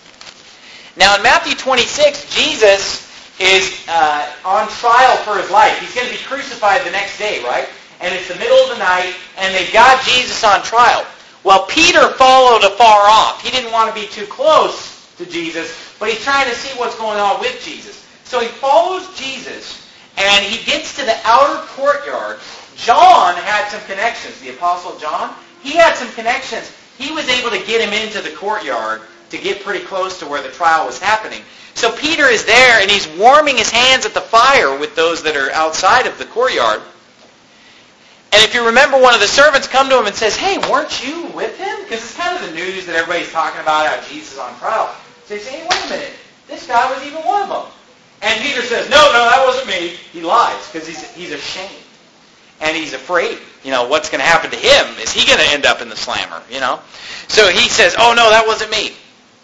Now in Matthew 26, Jesus is on trial for his life. He's going to be crucified the next day, right? And it's the middle of the night, and they've got Jesus on trial. Well, Peter followed afar off. He didn't want to be too close to Jesus, but he's trying to see what's going on with Jesus. So he follows Jesus, and he gets to the outer courtyard. John had some connections. The Apostle John, he had some connections. He was able to get him into the courtyard to get pretty close to where the trial was happening. So Peter is there, and he's warming his hands at the fire with those that are outside of the courtyard. And if you remember, one of the servants come to him and says, hey, weren't you with him? Because it's kind of the news that everybody's talking about how Jesus is on trial. So they say, hey, wait a minute. This guy was even one of them. And Peter says, no, that wasn't me. He lies because he's ashamed. And he's afraid. What's going to happen to him? Is he going to end up in the slammer? So he says, oh, no, that wasn't me.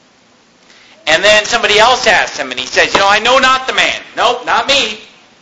And then somebody else asks him, and he says, I know not the man. Nope, not me.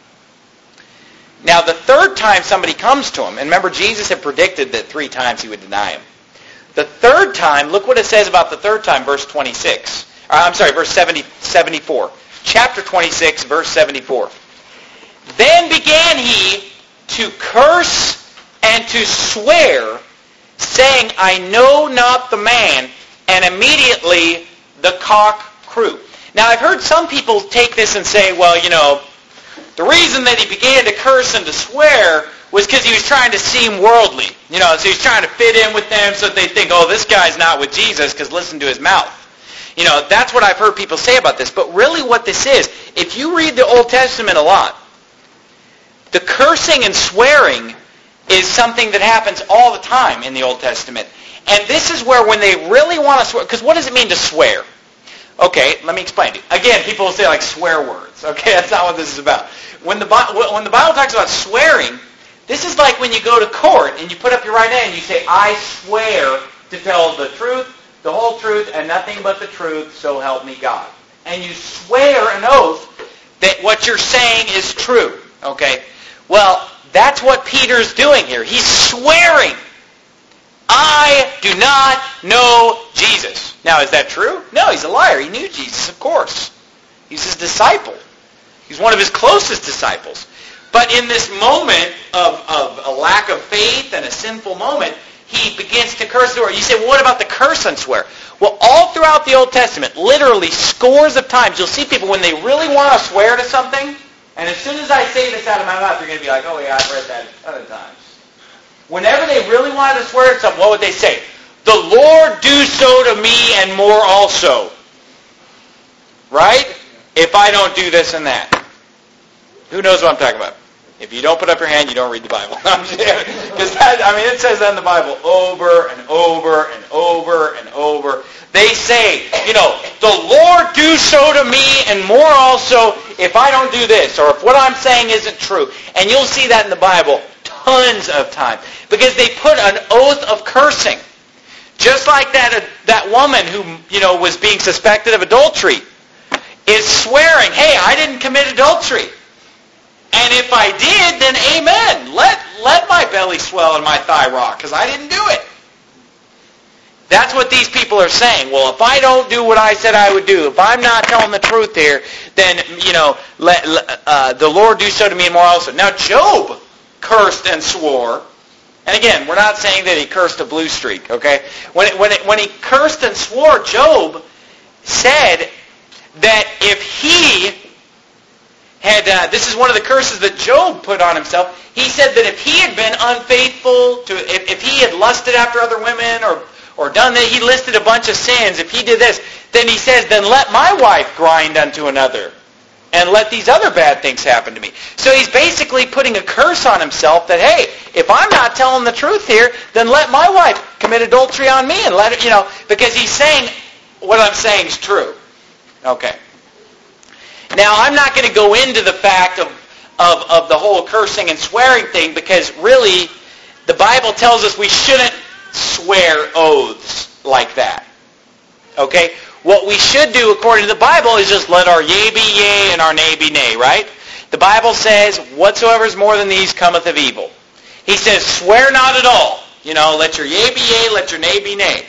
Now, the third time somebody comes to him, and remember, Jesus had predicted that 3 times he would deny him. The third time, look what it says about the third time, verse 26. Verse 74. Chapter 26, verse 74. Then began he to curse and to swear, saying, I know not the man, and immediately the cock crew. Now, I've heard some people take this and say, well, the reason that he began to curse and to swear was because he was trying to seem worldly. So he was trying to fit in with them so that they think, oh, this guy's not with Jesus because listen to his mouth. That's what I've heard people say about this. But really what this is, if you read the Old Testament a lot, the cursing and swearing is something that happens all the time in the Old Testament. And this is where when they really want to swear, because what does it mean to swear? Okay, let me explain to you. Again, people will say like swear words. Okay, that's not what this is about. When the Bible talks about swearing, this is like when you go to court and you put up your right hand and you say, I swear to tell the truth, the whole truth, and nothing but the truth, so help me God. And you swear an oath that what you're saying is true. Okay? Well, that's what Peter's doing here. He's swearing. I do not know Jesus. Now, is that true? No, he's a liar. He knew Jesus, of course. He's his disciple. He's one of his closest disciples. But in this moment of a lack of faith and a sinful moment, he begins to curse the Lord. You say, well, what about the curse and swear? Well, all throughout the Old Testament, literally scores of times, you'll see people when they really want to swear to something, and as soon as I say this out of my mouth, you're going to be like, oh yeah, I've read that a ton of times. Whenever they really wanted to swear to something, what would they say? The Lord do so to me and more also. Right? If I don't do this and that. Who knows what I'm talking about? If you don't put up your hand, you don't read the Bible. Because it says that in the Bible over and over and over and over. They say, the Lord do so to me and more also if I don't do this, or if what I'm saying isn't true. And you'll see that in the Bible tons of times. Because they put an oath of cursing. Just like that woman who, was being suspected of adultery is swearing, hey, I didn't commit adultery. And if I did, then amen. Let my belly swell and my thigh rock, because I didn't do it. That's what these people are saying. Well, if I don't do what I said I would do, if I'm not telling the truth here, then, the Lord do so to me and more also. Now, Job cursed and swore, And again, we're not saying that he cursed a blue streak, okay? When he cursed and swore, Job said that if he had, this is one of the curses that Job put on himself, he said that if he had been unfaithful, if he had lusted after other women or done that, he listed a bunch of sins, if he did this, then he says, then let my wife grind unto another, and let these other bad things happen to me. So he's basically putting a curse on himself that, hey, if I'm not telling the truth here, then let my wife commit adultery on me and let it, because he's saying what I'm saying is true. Okay. Now, I'm not going to go into the fact of the whole cursing and swearing thing, because really the Bible tells us we shouldn't swear oaths like that. Okay? What we should do according to the Bible is just let our yea be yea and our nay be nay, right? The Bible says, whatsoever is more than these cometh of evil. He says, swear not at all. Let your yea be yea, let your nay be nay.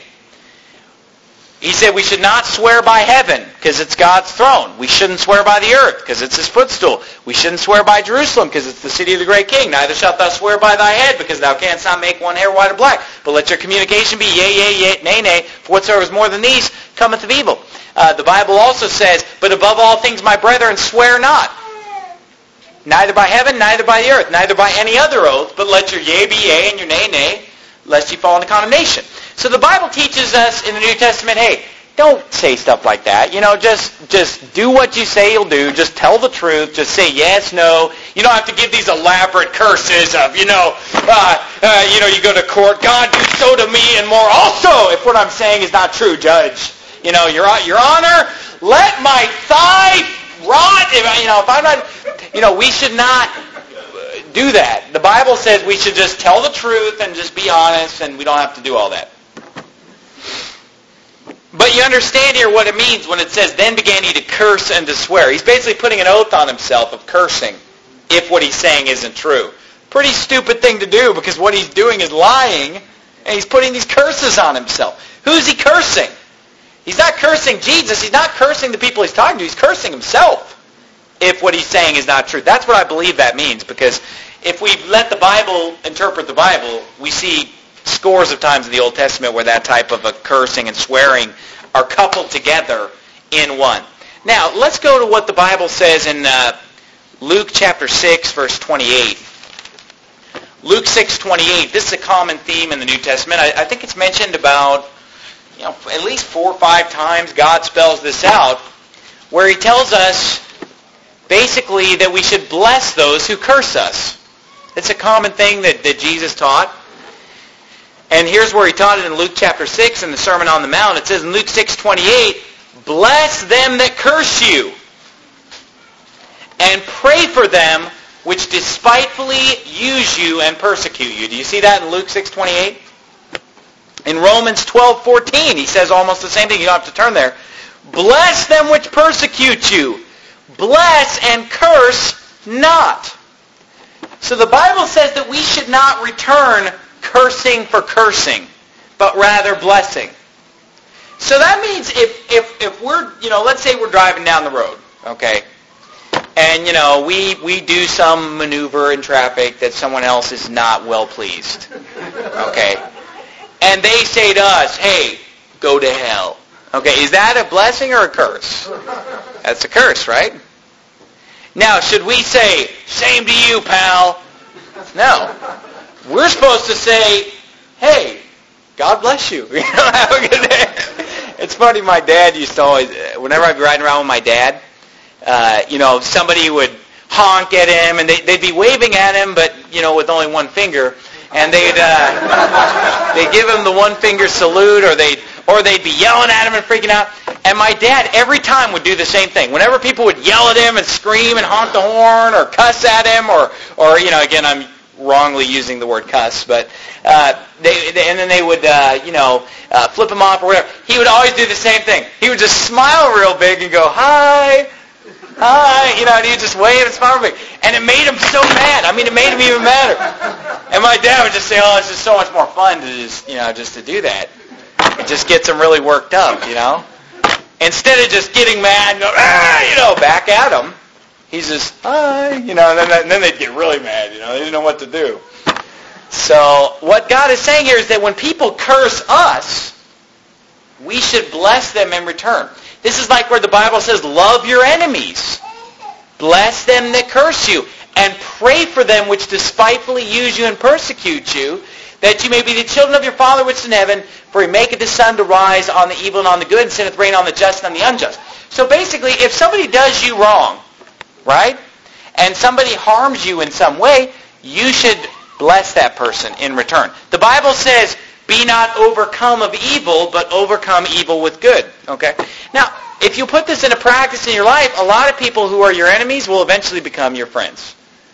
He said we should not swear by heaven because it's God's throne. We shouldn't swear by the earth because it's his footstool. We shouldn't swear by Jerusalem because it's the city of the great king. Neither shalt thou swear by thy head because thou canst not make one hair white or black. But let your communication be yea, yea, yea, nay, nay. For whatsoever is more than these cometh of evil. The Bible also says, but above all things, my brethren, swear not. Neither by heaven, neither by the earth, neither by any other oath, but let your yea be yea and your nay, nay, lest ye fall into condemnation. So the Bible teaches us in the New Testament, hey, don't say stuff like that. Just do what you say you'll do. Just tell the truth. Just say yes, no. You don't have to give these elaborate curses of, you go to court, God, do so to me and more also, if what I'm saying is not true, judge. Your Honor, let my thigh rot. If I'm not, we should not do that. The Bible says we should just tell the truth and just be honest, and we don't have to do all that. But you understand here what it means when it says, then began he to curse and to swear. He's basically putting an oath on himself of cursing if what he's saying isn't true. Pretty stupid thing to do, because what he's doing is lying, and he's putting these curses on himself. Who's he cursing? He's not cursing Jesus. He's not cursing the people he's talking to. He's cursing himself if what he's saying is not true. That's what I believe that means, because if we let the Bible interpret the Bible, we see scores of times in the Old Testament where that type of a cursing and swearing are coupled together in one. Now, let's go to what the Bible says in Luke chapter 6, verse 28. Luke 6:28. This is a common theme in the New Testament. I think it's mentioned about at least 4 or 5 times. God spells this out, where he tells us basically that we should bless those who curse us. It's a common thing that Jesus taught. And here's where he taught it in Luke chapter 6 in the Sermon on the Mount. It says in Luke 6:28, bless them that curse you, and pray for them which despitefully use you and persecute you. Do you see that in Luke 6:28? In Romans 12:14, he says almost the same thing. You don't have to turn there. Bless them which persecute you. Bless and curse not. So the Bible says that we should not return cursing for cursing, but rather blessing. So that means if we're, let's say we're driving down the road, okay, and, we do some maneuver in traffic that someone else is not well pleased, okay, and they say to us, hey, go to hell. Okay, is that a blessing or a curse? That's a curse, right? Now, should we say, same to you, pal? No. We're supposed to say, hey, God bless you. Have a good day. It's funny, my dad used to always, whenever I'd be riding around with my dad, somebody would honk at him, and they'd be waving at him, but, with only one finger, and they'd give him the one finger salute, or they'd be yelling at him and freaking out. And my dad every time would do the same thing. Whenever people would yell at him and scream and honk the horn or cuss at him, or again, I'm wrongly using the word cuss, but and then they would flip him off or whatever. He would always do the same thing. He would just smile real big and go, hi, and he would just wave and smile real big. And it made him so mad. I mean, it made him even madder. And my dad would just say, oh, it's just so much more fun to just to do that. It just gets him really worked up, Instead of just getting mad and go, back at him, he's just, hi, and then they'd get really mad, they didn't know what to do. So what God is saying here is that when people curse us, we should bless them in return. This is like where the Bible says, love your enemies. Bless them that curse you, and pray for them which despitefully use you and persecute you, that you may be the children of your Father which is in heaven, for he maketh his sun to rise on the evil and on the good, and sendeth rain on the just and on the unjust. So basically, if somebody does you wrong, right, and somebody harms you in some way, you should bless that person in return. The Bible says, be not overcome of evil, but overcome evil with good. Okay? Now, if you put this into practice in your life, a lot of people who are your enemies will eventually become your friends.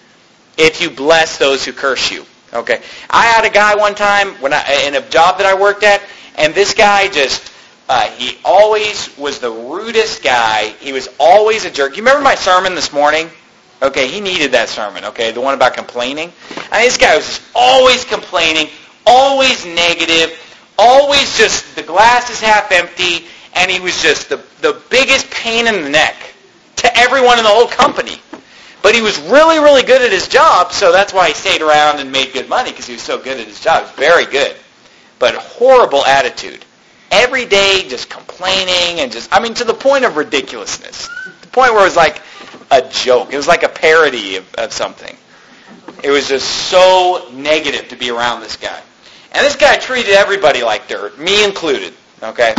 If you bless those who curse you. Okay? I had a guy one time in a job that I worked at, and this guy just, he always was the rudest guy. He was always a jerk. You remember my sermon this morning? Okay, he needed that sermon, okay, the one about complaining. And this guy was just always complaining, always negative, always just the glass is half empty, and he was just the biggest pain in the neck to everyone in the whole company. But he was really, really good at his job, so that's why he stayed around and made good money, because he was so good at his job. He was very good. But horrible attitude. Every day just complaining and just, to the point of ridiculousness. The point where it was like a joke. It was like a parody of something. It was just so negative to be around this guy. And this guy treated everybody like dirt, me included. Okay?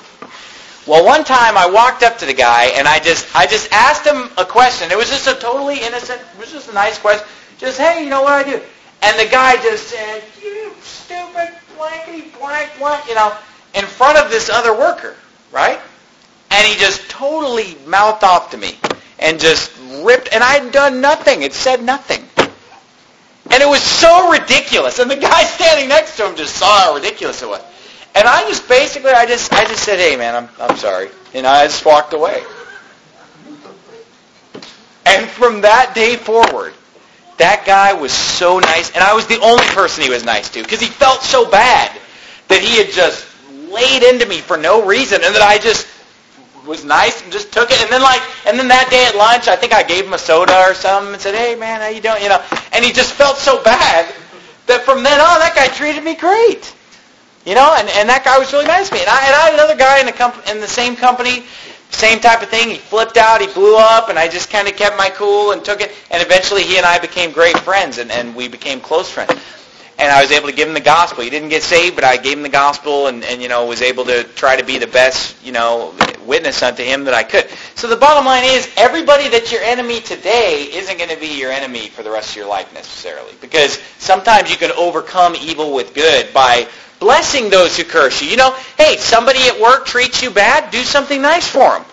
Well, one time I walked up to the guy and I just asked him a question. It was just a totally innocent, it was just a nice question. Just, hey, you know what I do? And the guy just said, you stupid blankety blank blank, in front of this other worker, right? And he just totally mouthed off to me and just ripped, and I had done nothing. It said nothing. And it was so ridiculous. And the guy standing next to him just saw how ridiculous it was. And I just basically, I just said, hey man, I'm sorry. And I just walked away. And from that day forward, that guy was so nice. And I was the only person he was nice to, because he felt so bad that he had just laid into me for no reason, and that I just was nice and just took it. And then that day at lunch, I think I gave him a soda or something and said, hey man, how you doing? And he just felt so bad that from then on, that guy treated me great. And that guy was really nice to me. And I had another guy in the same company, same type of thing. He flipped out, he blew up, and I just kind of kept my cool and took it. And eventually he and I became great friends, and we became close friends. And I was able to give him the gospel. He didn't get saved, but I gave him the gospel and was able to try to be the best, witness unto him that I could. So the bottom line is, everybody that's your enemy today isn't going to be your enemy for the rest of your life necessarily. Because sometimes you can overcome evil with good by blessing those who curse you. Hey, somebody at work treats you bad, do something nice for them.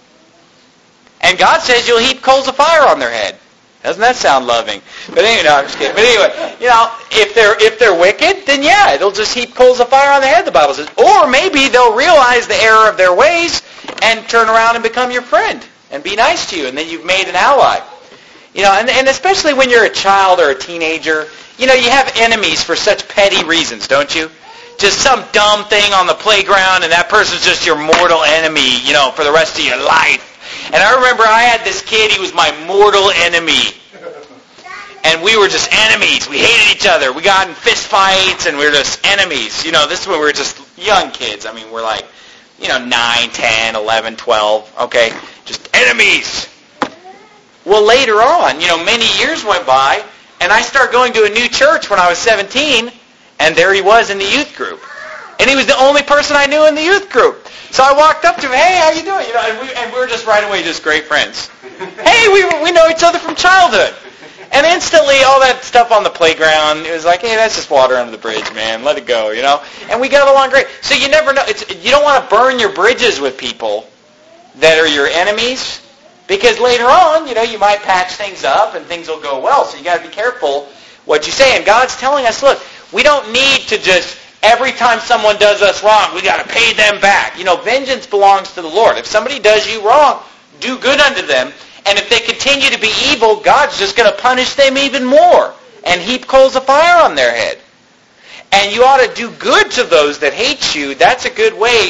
And God says you'll heap coals of fire on their head. Doesn't that sound loving? But anyway, no, I'm just kidding. But anyway, if they're wicked, then yeah, they'll just heap coals of fire on their head, the Bible says. Or maybe they'll realize the error of their ways and turn around and become your friend and be nice to you, and then you've made an ally. And especially when you're a child or a teenager, you have enemies for such petty reasons, don't you? Just some dumb thing on the playground, and that person's just your mortal enemy, for the rest of your life. And I remember I had this kid, he was my mortal enemy. And we were just enemies. We hated each other. We got in fist fights, and we were just enemies. This is when we were just young kids. We're like, 9, 10, 11, 12, okay? Just enemies. Well, later on, many years went by, and I started going to a new church when I was 17, and there he was in the youth group. And he was the only person I knew in the youth group. So I walked up to him, hey, how you doing? And we were just right away just great friends. Hey, we know each other from childhood. And instantly, all that stuff on the playground, it was like, hey, that's just water under the bridge, man. Let it go, And we got along great. So you never know. You don't want to burn your bridges with people that are your enemies, because later on, you might patch things up and things will go well. So you got to be careful what you say. And God's telling us, look, we don't need to just, every time someone does us wrong, we got to pay them back. Vengeance belongs to the Lord. If somebody does you wrong, do good unto them. And if they continue to be evil, God's just going to punish them even more and heap coals of fire on their head. And you ought to do good to those that hate you. That's a good way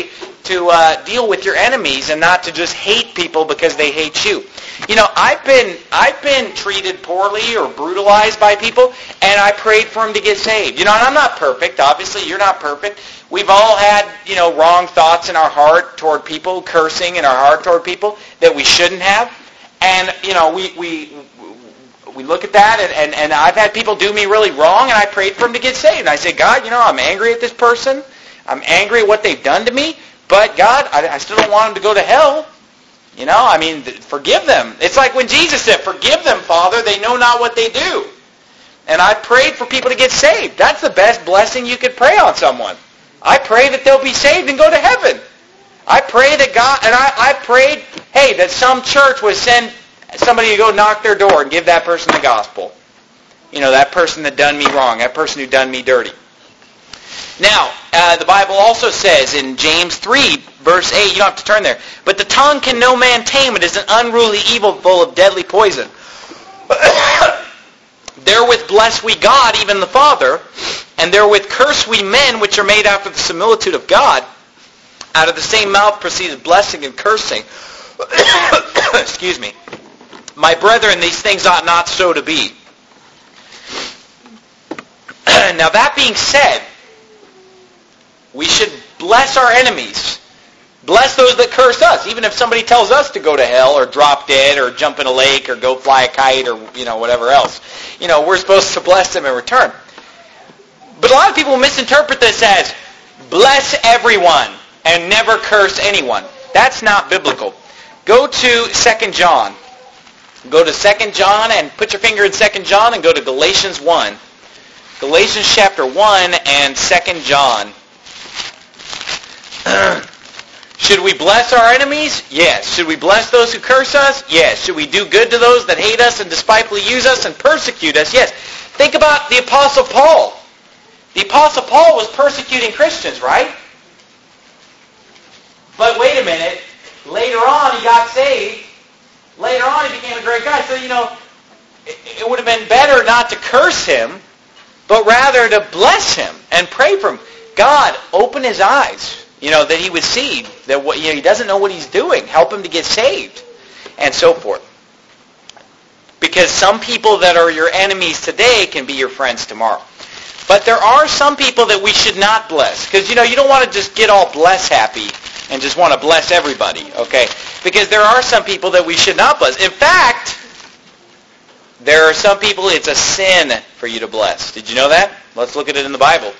to deal with your enemies and not to just hate people because they hate you. You know, I've been treated poorly or brutalized by people, and I prayed for them to get saved. You know, and I'm not perfect. Obviously, you're not perfect. We've all had, you know, wrong thoughts in our heart toward people, cursing in our heart toward people that we shouldn't have. And, you know, we look at that, and I've had people do me really wrong, and I prayed for them to get saved. And I said, God, you know, I'm angry at this person. I'm angry at what they've done to me. But, God, I still don't want them to go to hell. You know, I mean, forgive them. It's like when Jesus said, forgive them, Father, they know not what they do. And I prayed for people to get saved. That's the best blessing you could pray on someone. I pray that they'll be saved and go to heaven. I pray that God, and I prayed, hey, that some church would send somebody to go knock their door and give that person the gospel. You know, that person that done me wrong, that person who done me dirty. Now, the Bible also says in James 3, verse 8, you don't have to turn there, but the tongue can no man tame. It is an unruly evil full of deadly poison. Therewith bless we God, even the Father, and therewith curse we men which are made after the similitude of God. Out of the same mouth proceedeth blessing and cursing. Excuse me. My brethren, these things ought not so to be. Now that being said, we should bless our enemies. Bless those that curse us. Even if somebody tells us to go to hell or drop dead or jump in a lake or go fly a kite or, you know, whatever else. You know, we're supposed to bless them in return. But a lot of people misinterpret this as bless everyone and never curse anyone. That's not biblical. Go to 2 John. Go to 2 John and put your finger in 2 John and go to Galatians 1. Galatians chapter 1 and 2 John. Should we bless our enemies? Yes. Should we bless those who curse us? Yes. Should we do good to those that hate us and despitefully use us and persecute us? Yes. Think about the Apostle Paul. The Apostle Paul was persecuting Christians, right? But wait a minute. Later on, he got saved. Later on, he became a great guy. So, you know, it would have been better not to curse him, but rather to bless him and pray for him. God, open his eyes, you know, that he would see that he doesn't know what he's doing. Help him to get saved, and so forth. Because some people that are your enemies today can be your friends tomorrow. But there are some people that we should not bless. Because, you know, you don't want to just get all bless happy and just want to bless everybody, okay? Because there are some people that we should not bless. In fact, there are some people it's a sin for you to bless. Did you know that? Let's look at it in the Bible.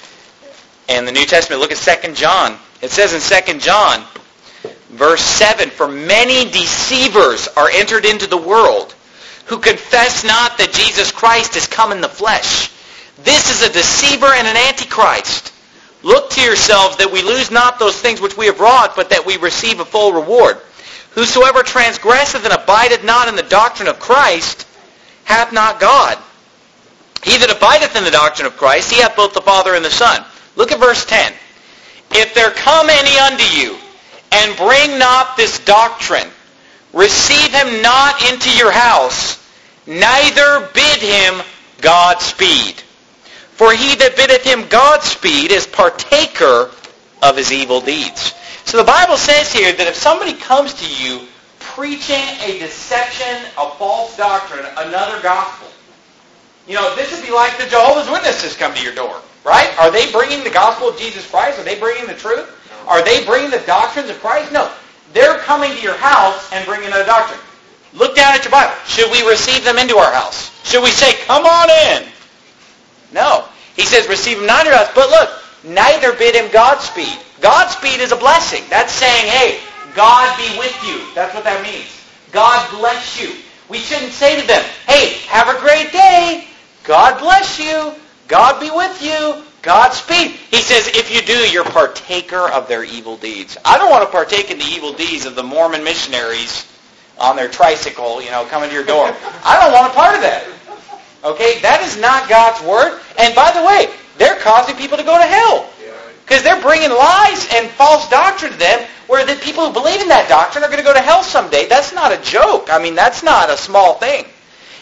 In the New Testament, look at 2 John. It says in 2 John, verse 7, for many deceivers are entered into the world, who confess not that Jesus Christ is come in the flesh. This is a deceiver and an antichrist. Look to yourselves that we lose not those things which we have wrought, but that we receive a full reward. Whosoever transgresseth and abideth not in the doctrine of Christ hath not God. He that abideth in the doctrine of Christ, he hath both the Father and the Son. Look at verse 10. If there come any unto you, and bring not this doctrine, receive him not into your house, neither bid him Godspeed. For he that biddeth him Godspeed is partaker of his evil deeds. So the Bible says here that if somebody comes to you preaching a deception, a false doctrine, another gospel, you know, this would be like the Jehovah's Witnesses come to your door, right? Are they bringing the gospel of Jesus Christ? Are they bringing the truth? Are they bringing the doctrines of Christ? No. They're coming to your house and bringing a doctrine. Look down at your Bible. Should we receive them into our house? Should we say, come on in? No. He says, receive them not in your house. But look, neither bid him Godspeed. Godspeed is a blessing. That's saying, hey, God be with you. That's what that means. God bless you. We shouldn't say to them, hey, have a great day. God bless you. God be with you. Godspeed. He says, if you do, you're partaker of their evil deeds. I don't want to partake in the evil deeds of the Mormon missionaries on their tricycle, you know, coming to your door. I don't want a part of that. Okay? That is not God's word. And by the way, they're causing people to go to hell. Because they're bringing lies and false doctrine to them where the people who believe in that doctrine are going to go to hell someday. That's not a joke. I mean, that's not a small thing.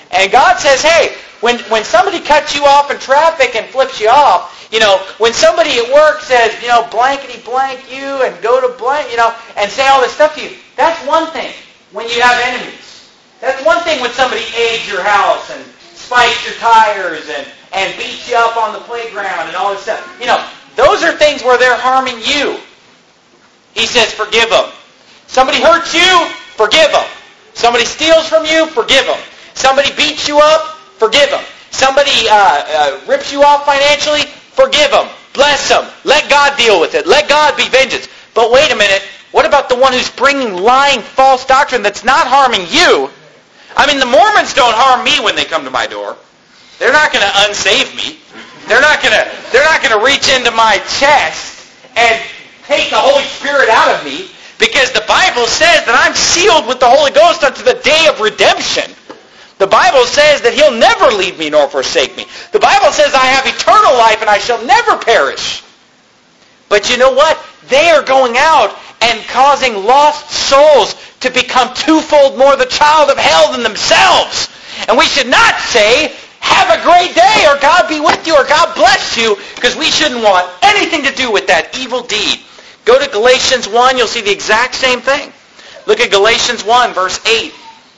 And God says, hey, when somebody cuts you off in traffic and flips you off, when somebody at work says, blankety blank you and go to blank, and say all this stuff to you, that's one thing when you have enemies. That's one thing when somebody aids your house and spikes your tires and beats you up on the playground and all this stuff. Those are things where they're harming you. He says, forgive them. Somebody hurts you, forgive them. Somebody steals from you, forgive them. Somebody beats you up, forgive them. Somebody rips you off financially, forgive them. Bless them. Let God deal with it. Let God be vengeance. But wait a minute. What about the one who's bringing lying, false doctrine that's not harming you? I mean, the Mormons don't harm me when they come to my door. They're not going to unsave me. They're not going to reach into my chest and take the Holy Spirit out of me, because the Bible says that I'm sealed with the Holy Ghost unto the day of redemption. The Bible says that He'll never leave me nor forsake me. The Bible says I have eternal life and I shall never perish. But you know what? They are going out and causing lost souls to become twofold more the child of hell than themselves. And we should not say, have a great day, or God be with you, or God bless you, because we shouldn't want anything to do with that evil deed. Go to Galatians 1, you'll see the exact same thing. Look at Galatians 1, verse 8.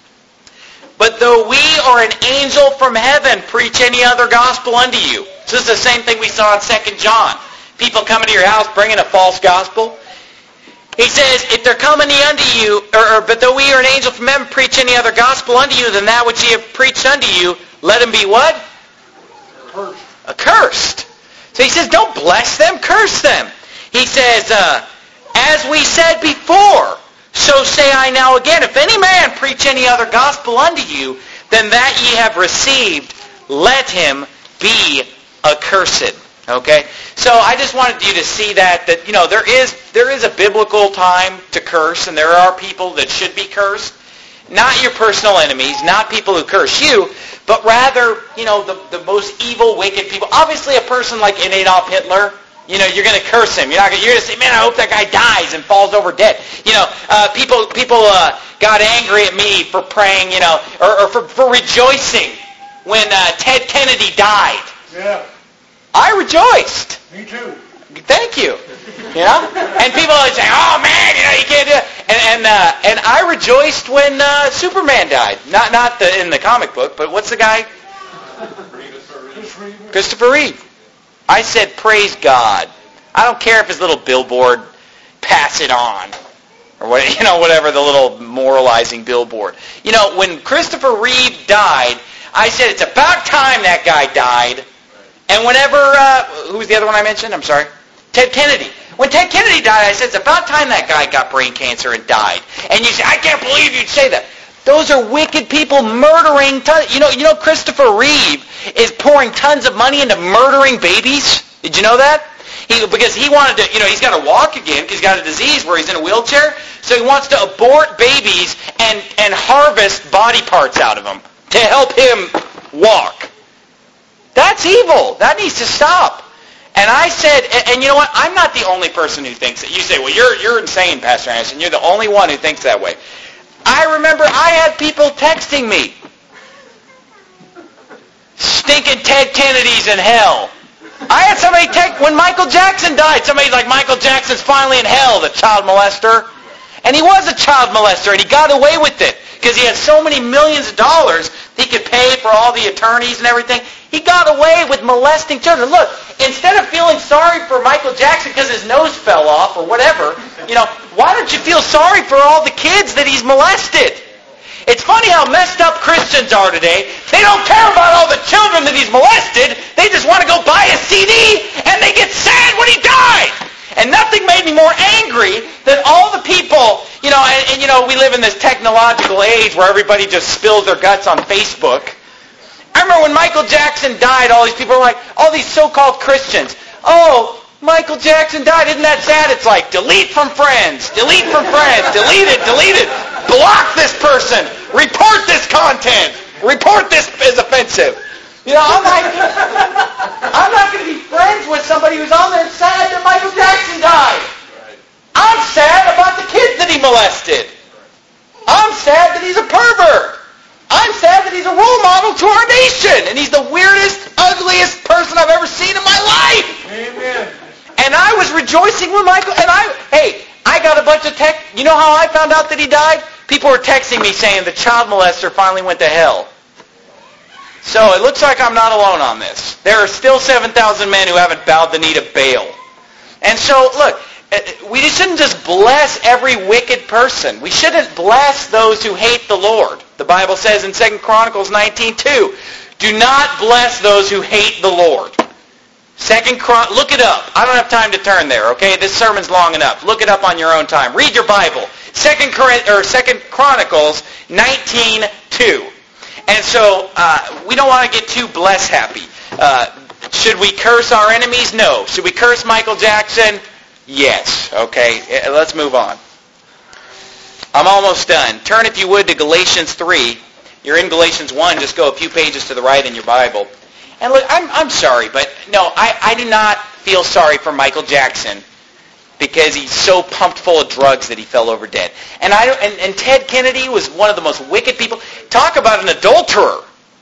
But though we or an angel from heaven preach any other gospel unto you. So this is the same thing we saw in 2 John. People coming to your house bringing a false gospel. He says, if they're coming unto you, but though we or an angel from heaven preach any other gospel unto you than that which ye have preached unto you, let him be what? Cursed. Accursed. So he says, don't bless them, curse them. He says, as we said before, so say I now again, if any man preach any other gospel unto you than that ye have received, let him be accursed. Okay? So I just wanted you to see that there is a biblical time to curse, and there are people that should be cursed. Not your personal enemies, not people who curse you, but rather, the most evil, wicked people. Obviously a person like Adolf Hitler, you're going to curse him. You're going to say, man, I hope that guy dies and falls over dead. People got angry at me for praying, or for rejoicing when Ted Kennedy died. Yeah. I rejoiced. Me too. Thank you. And people always say, oh man, you can't do it. And I rejoiced when Superman died. Not in the comic book, but what's the guy? Christopher Reeve. I said, praise God. I don't care if his little billboard, pass it on, or whatever, the little moralizing billboard. When Christopher Reeve died, I said it's about time that guy died. And whenever, who's the other one I mentioned? I'm sorry. Ted Kennedy. When Ted Kennedy died, I said it's about time that guy got brain cancer and died. And you say, I can't believe you'd say that. Those are wicked people murdering tons. Christopher Reeve is pouring tons of money into murdering babies. Did you know that? Because he wanted to, he's got to walk again because he's got a disease where he's in a wheelchair. So he wants to abort babies and harvest body parts out of them to help him walk. That's evil. That needs to stop. And I said, and you know what? I'm not the only person who thinks that. You say, well, you're insane, Pastor Anderson. You're the only one who thinks that way. I remember I had people texting me. Stinking Ted Kennedy's in hell. I had somebody text, when Michael Jackson died, somebody's like, Michael Jackson's finally in hell, the child molester. And he was a child molester, and he got away with it because he had so many millions of dollars he could pay for all the attorneys and everything. He got away with molesting children. Look, instead of feeling sorry for Michael Jackson because his nose fell off or whatever, why don't you feel sorry for all the kids that he's molested? It's funny how messed up Christians are today. They don't care about all the children that he's molested. They just want to go buy a CD, and they get sad when he died. And nothing made me more angry than all the people, we live in this technological age where everybody just spills their guts on Facebook. I remember when Michael Jackson died, all these people were like, all these so-called Christians, oh, Michael Jackson died, isn't that sad? It's like, delete from friends, delete from friends, delete it, block this person, report this content, report this is offensive. I'm not going to be friends with somebody who's on there sad that Michael Jackson died. I'm sad about the kids that he molested. I'm sad that he's a pervert. I'm sad that he's a role model Christian, and he's the weirdest, ugliest person I've ever seen in my life. Amen. And I was rejoicing with Michael, and I got a bunch of text. You know how I found out that he died? People were texting me saying the child molester finally went to hell. So it looks like I'm not alone on this. There are still 7,000 men who haven't bowed the knee to Baal. And so, look, we shouldn't just bless every wicked person. We shouldn't bless those who hate the Lord. The Bible says in 2 Chronicles 19:2, do not bless those who hate the Lord. Look it up. I don't have time to turn there, okay? This sermon's long enough. Look it up on your own time. Read your Bible. 2 Chronicles 19:2. And so we don't want to get too bless happy. Should we curse our enemies? No. Should we curse Michael Jackson? Yes. Okay, let's move on. I'm almost done. Turn, if you would, to Galatians 3. You're in Galatians 1. Just go a few pages to the right in your Bible. And look, I'm sorry, but no, I do not feel sorry for Michael Jackson because he's so pumped full of drugs that he fell over dead. And Ted Kennedy was one of the most wicked people. Talk about an adulterer.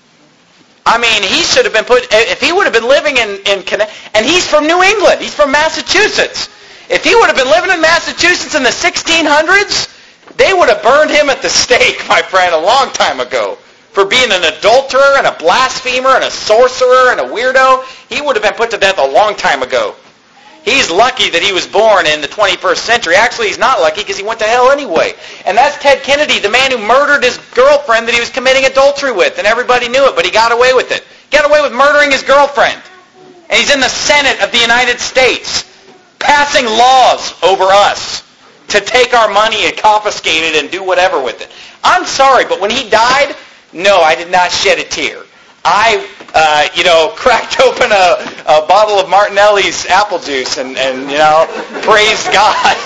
I mean, he should have been put, if he would have been living in and he's from New England. He's from Massachusetts. If he would have been living in Massachusetts in the 1600s, they would have burned him at the stake, my friend, a long time ago. For being an adulterer and a blasphemer and a sorcerer and a weirdo, he would have been put to death a long time ago. He's lucky that he was born in the 21st century. Actually, he's not lucky because he went to hell anyway. And that's Ted Kennedy, the man who murdered his girlfriend that he was committing adultery with, and everybody knew it, but he got away with it. He got away with murdering his girlfriend. And he's in the Senate of the United States, passing laws over us to take our money and confiscate it and do whatever with it. I'm sorry, but when he died, no, I did not shed a tear. I, cracked open a bottle of Martinelli's apple juice and praised God.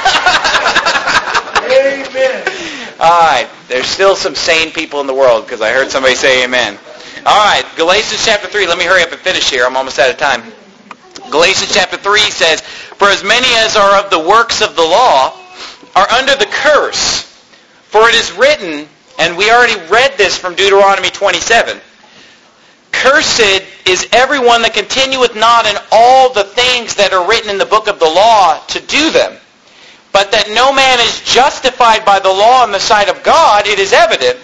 Amen. All right, there's still some sane people in the world because I heard somebody say amen. All right, Galatians chapter 3. Let me hurry up and finish here. I'm almost out of time. Galatians chapter 3 says, for as many as are of the works of the law are under the curse, for it is written, and we already read this from Deuteronomy 27, cursed is everyone that continueth not in all the things that are written in the book of the law to do them. But that no man is justified by the law in the sight of God, it is evident,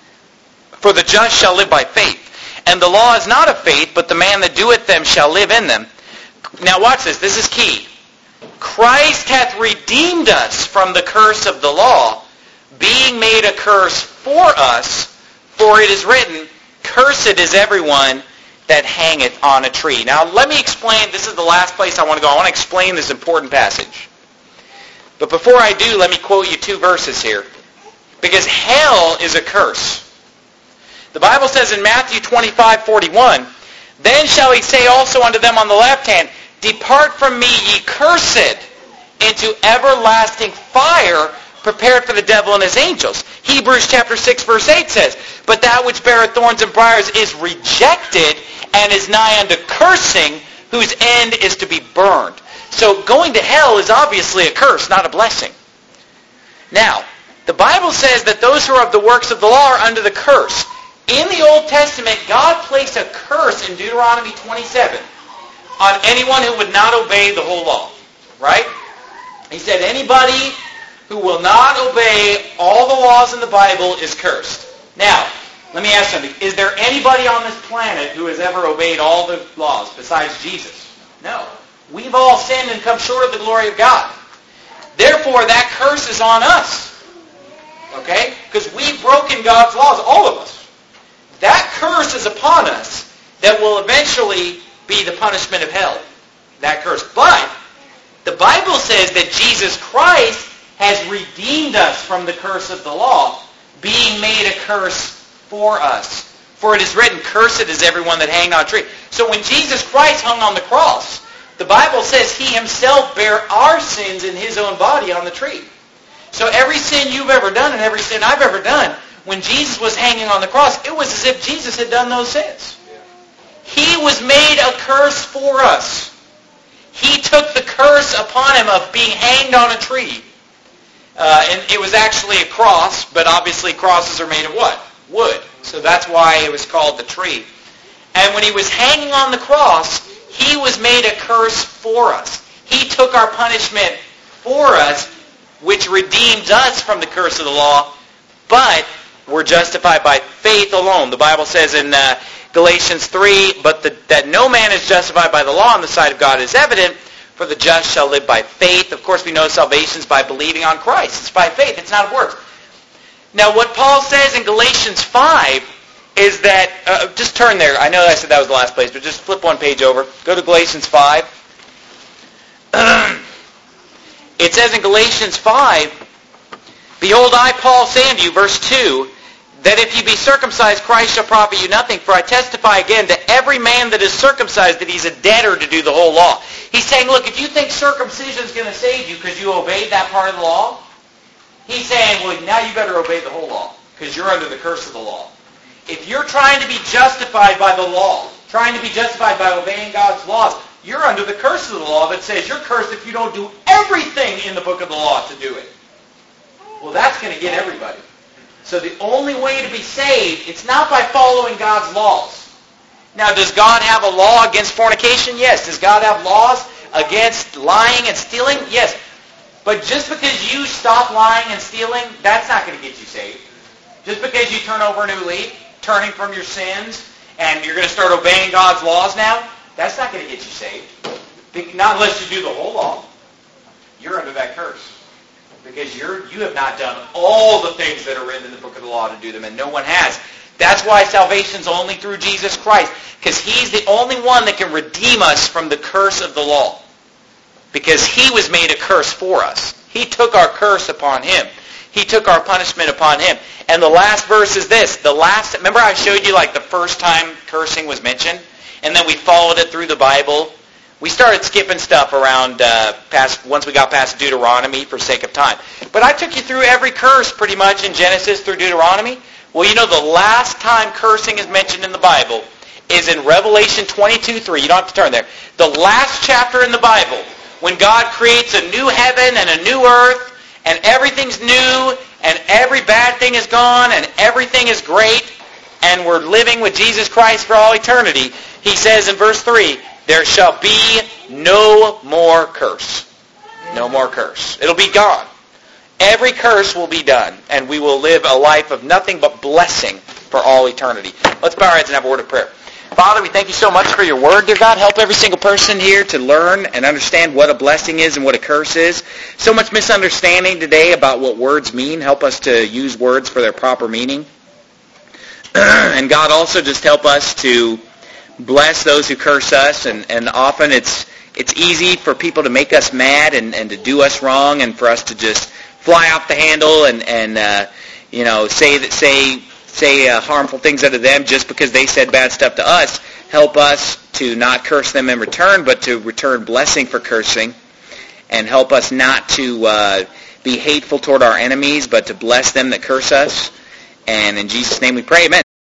for the just shall live by faith. And the law is not of faith, but the man that doeth them shall live in them. Now watch this. This is key. Christ hath redeemed us from the curse of the law, being made a curse for us, for it is written, cursed is everyone that hangeth on a tree. Now let me explain. This is the last place I want to go. I want to explain this important passage. But before I do, let me quote you 2 verses here. Because hell is a curse. The Bible says in Matthew 25:41, then shall he say also unto them on the left hand, depart from me, ye cursed, into everlasting fire, prepared for the devil and his angels. Hebrews chapter 6 verse 8 says, but that which beareth thorns and briars is rejected and is nigh unto cursing, whose end is to be burned. So going to hell is obviously a curse, not a blessing. Now, the Bible says that those who are of the works of the law are under the curse. In the Old Testament, God placed a curse in Deuteronomy 27 on anyone who would not obey the whole law. Right? He said anybody who will not obey all the laws in the Bible is cursed. Now, let me ask something. Is there anybody on this planet who has ever obeyed all the laws besides Jesus? No. We've all sinned and come short of the glory of God. Therefore, that curse is on us. Okay? Because we've broken God's laws, all of us. That curse is upon us that will eventually be the punishment of hell. That curse. But the Bible says that Jesus Christ has redeemed us from the curse of the law, being made a curse for us. For it is written, cursed is everyone that hangeth on a tree. So when Jesus Christ hung on the cross, the Bible says he himself bare our sins in his own body on the tree. So every sin you've ever done and every sin I've ever done, when Jesus was hanging on the cross, it was as if Jesus had done those sins. He was made a curse for us. He took the curse upon him of being hanged on a tree. And it was actually a cross, but obviously crosses are made of what? Wood. So that's why it was called the tree. And when he was hanging on the cross, he was made a curse for us. He took our punishment for us, which redeems us from the curse of the law, but we're justified by faith alone. The Bible says in Galatians 3, but that no man is justified by the law in the sight of God is evident, for the just shall live by faith. Of course, we know salvation is by believing on Christ. It's by faith. It's not of works. Now, what Paul says in Galatians 5 is that, just turn there. I know I said that was the last place, but just flip one page over. Go to Galatians 5. It says in Galatians 5, behold, I, Paul, say unto you, verse 2, that if ye be circumcised, Christ shall profit you nothing. For I testify again that every man that is circumcised, that he's a debtor to do the whole law. He's saying, look, if you think circumcision is going to save you because you obeyed that part of the law, he's saying, well, now you better obey the whole law because you're under the curse of the law. If you're trying to be justified by the law, trying to be justified by obeying God's laws, you're under the curse of the law that says you're cursed if you don't do everything in the book of the law to do it. Well, that's going to get everybody. So the only way to be saved, it's not by following God's laws. Now, does God have a law against fornication? Yes. Does God have laws against lying and stealing? Yes. But just because you stop lying and stealing, that's not going to get you saved. Just because you turn over a new leaf, turning from your sins, and you're going to start obeying God's laws now, that's not going to get you saved. Not unless you do the whole law. You're under that curse. Because you have not done all the things that are written in the book of the law to do them, and no one has. That's why salvation's only through Jesus Christ, because he's the only one that can redeem us from the curse of the law. Because he was made a curse for us. He took our curse upon him. He took our punishment upon him. And the last verse is this. Remember I showed you like the first time cursing was mentioned? And then we followed it through the Bible. We started skipping stuff around once we got past Deuteronomy for sake of time. But I took you through every curse pretty much in Genesis through Deuteronomy. Well, you know the last time cursing is mentioned in the Bible is in Revelation 22:3. You don't have to turn there. The last chapter in the Bible, when God creates a new heaven and a new earth, and everything's new, and every bad thing is gone, and everything is great, and we're living with Jesus Christ for all eternity, he says in verse 3, there shall be no more curse. No more curse. It'll be gone. Every curse will be done, and we will live a life of nothing but blessing for all eternity. Let's bow our heads and have a word of prayer. Father, we thank you so much for your word, dear God. Help every single person here to learn and understand what a blessing is and what a curse is. So much misunderstanding today about what words mean. Help us to use words for their proper meaning. And God, also just help us to bless those who curse us, and often it's easy for people to make us mad and to do us wrong, and for us to just fly off the handle and say harmful things unto them just because they said bad stuff to us. Help us to not curse them in return, but to return blessing for cursing, and help us not to be hateful toward our enemies, but to bless them that curse us. And in Jesus' name we pray, amen.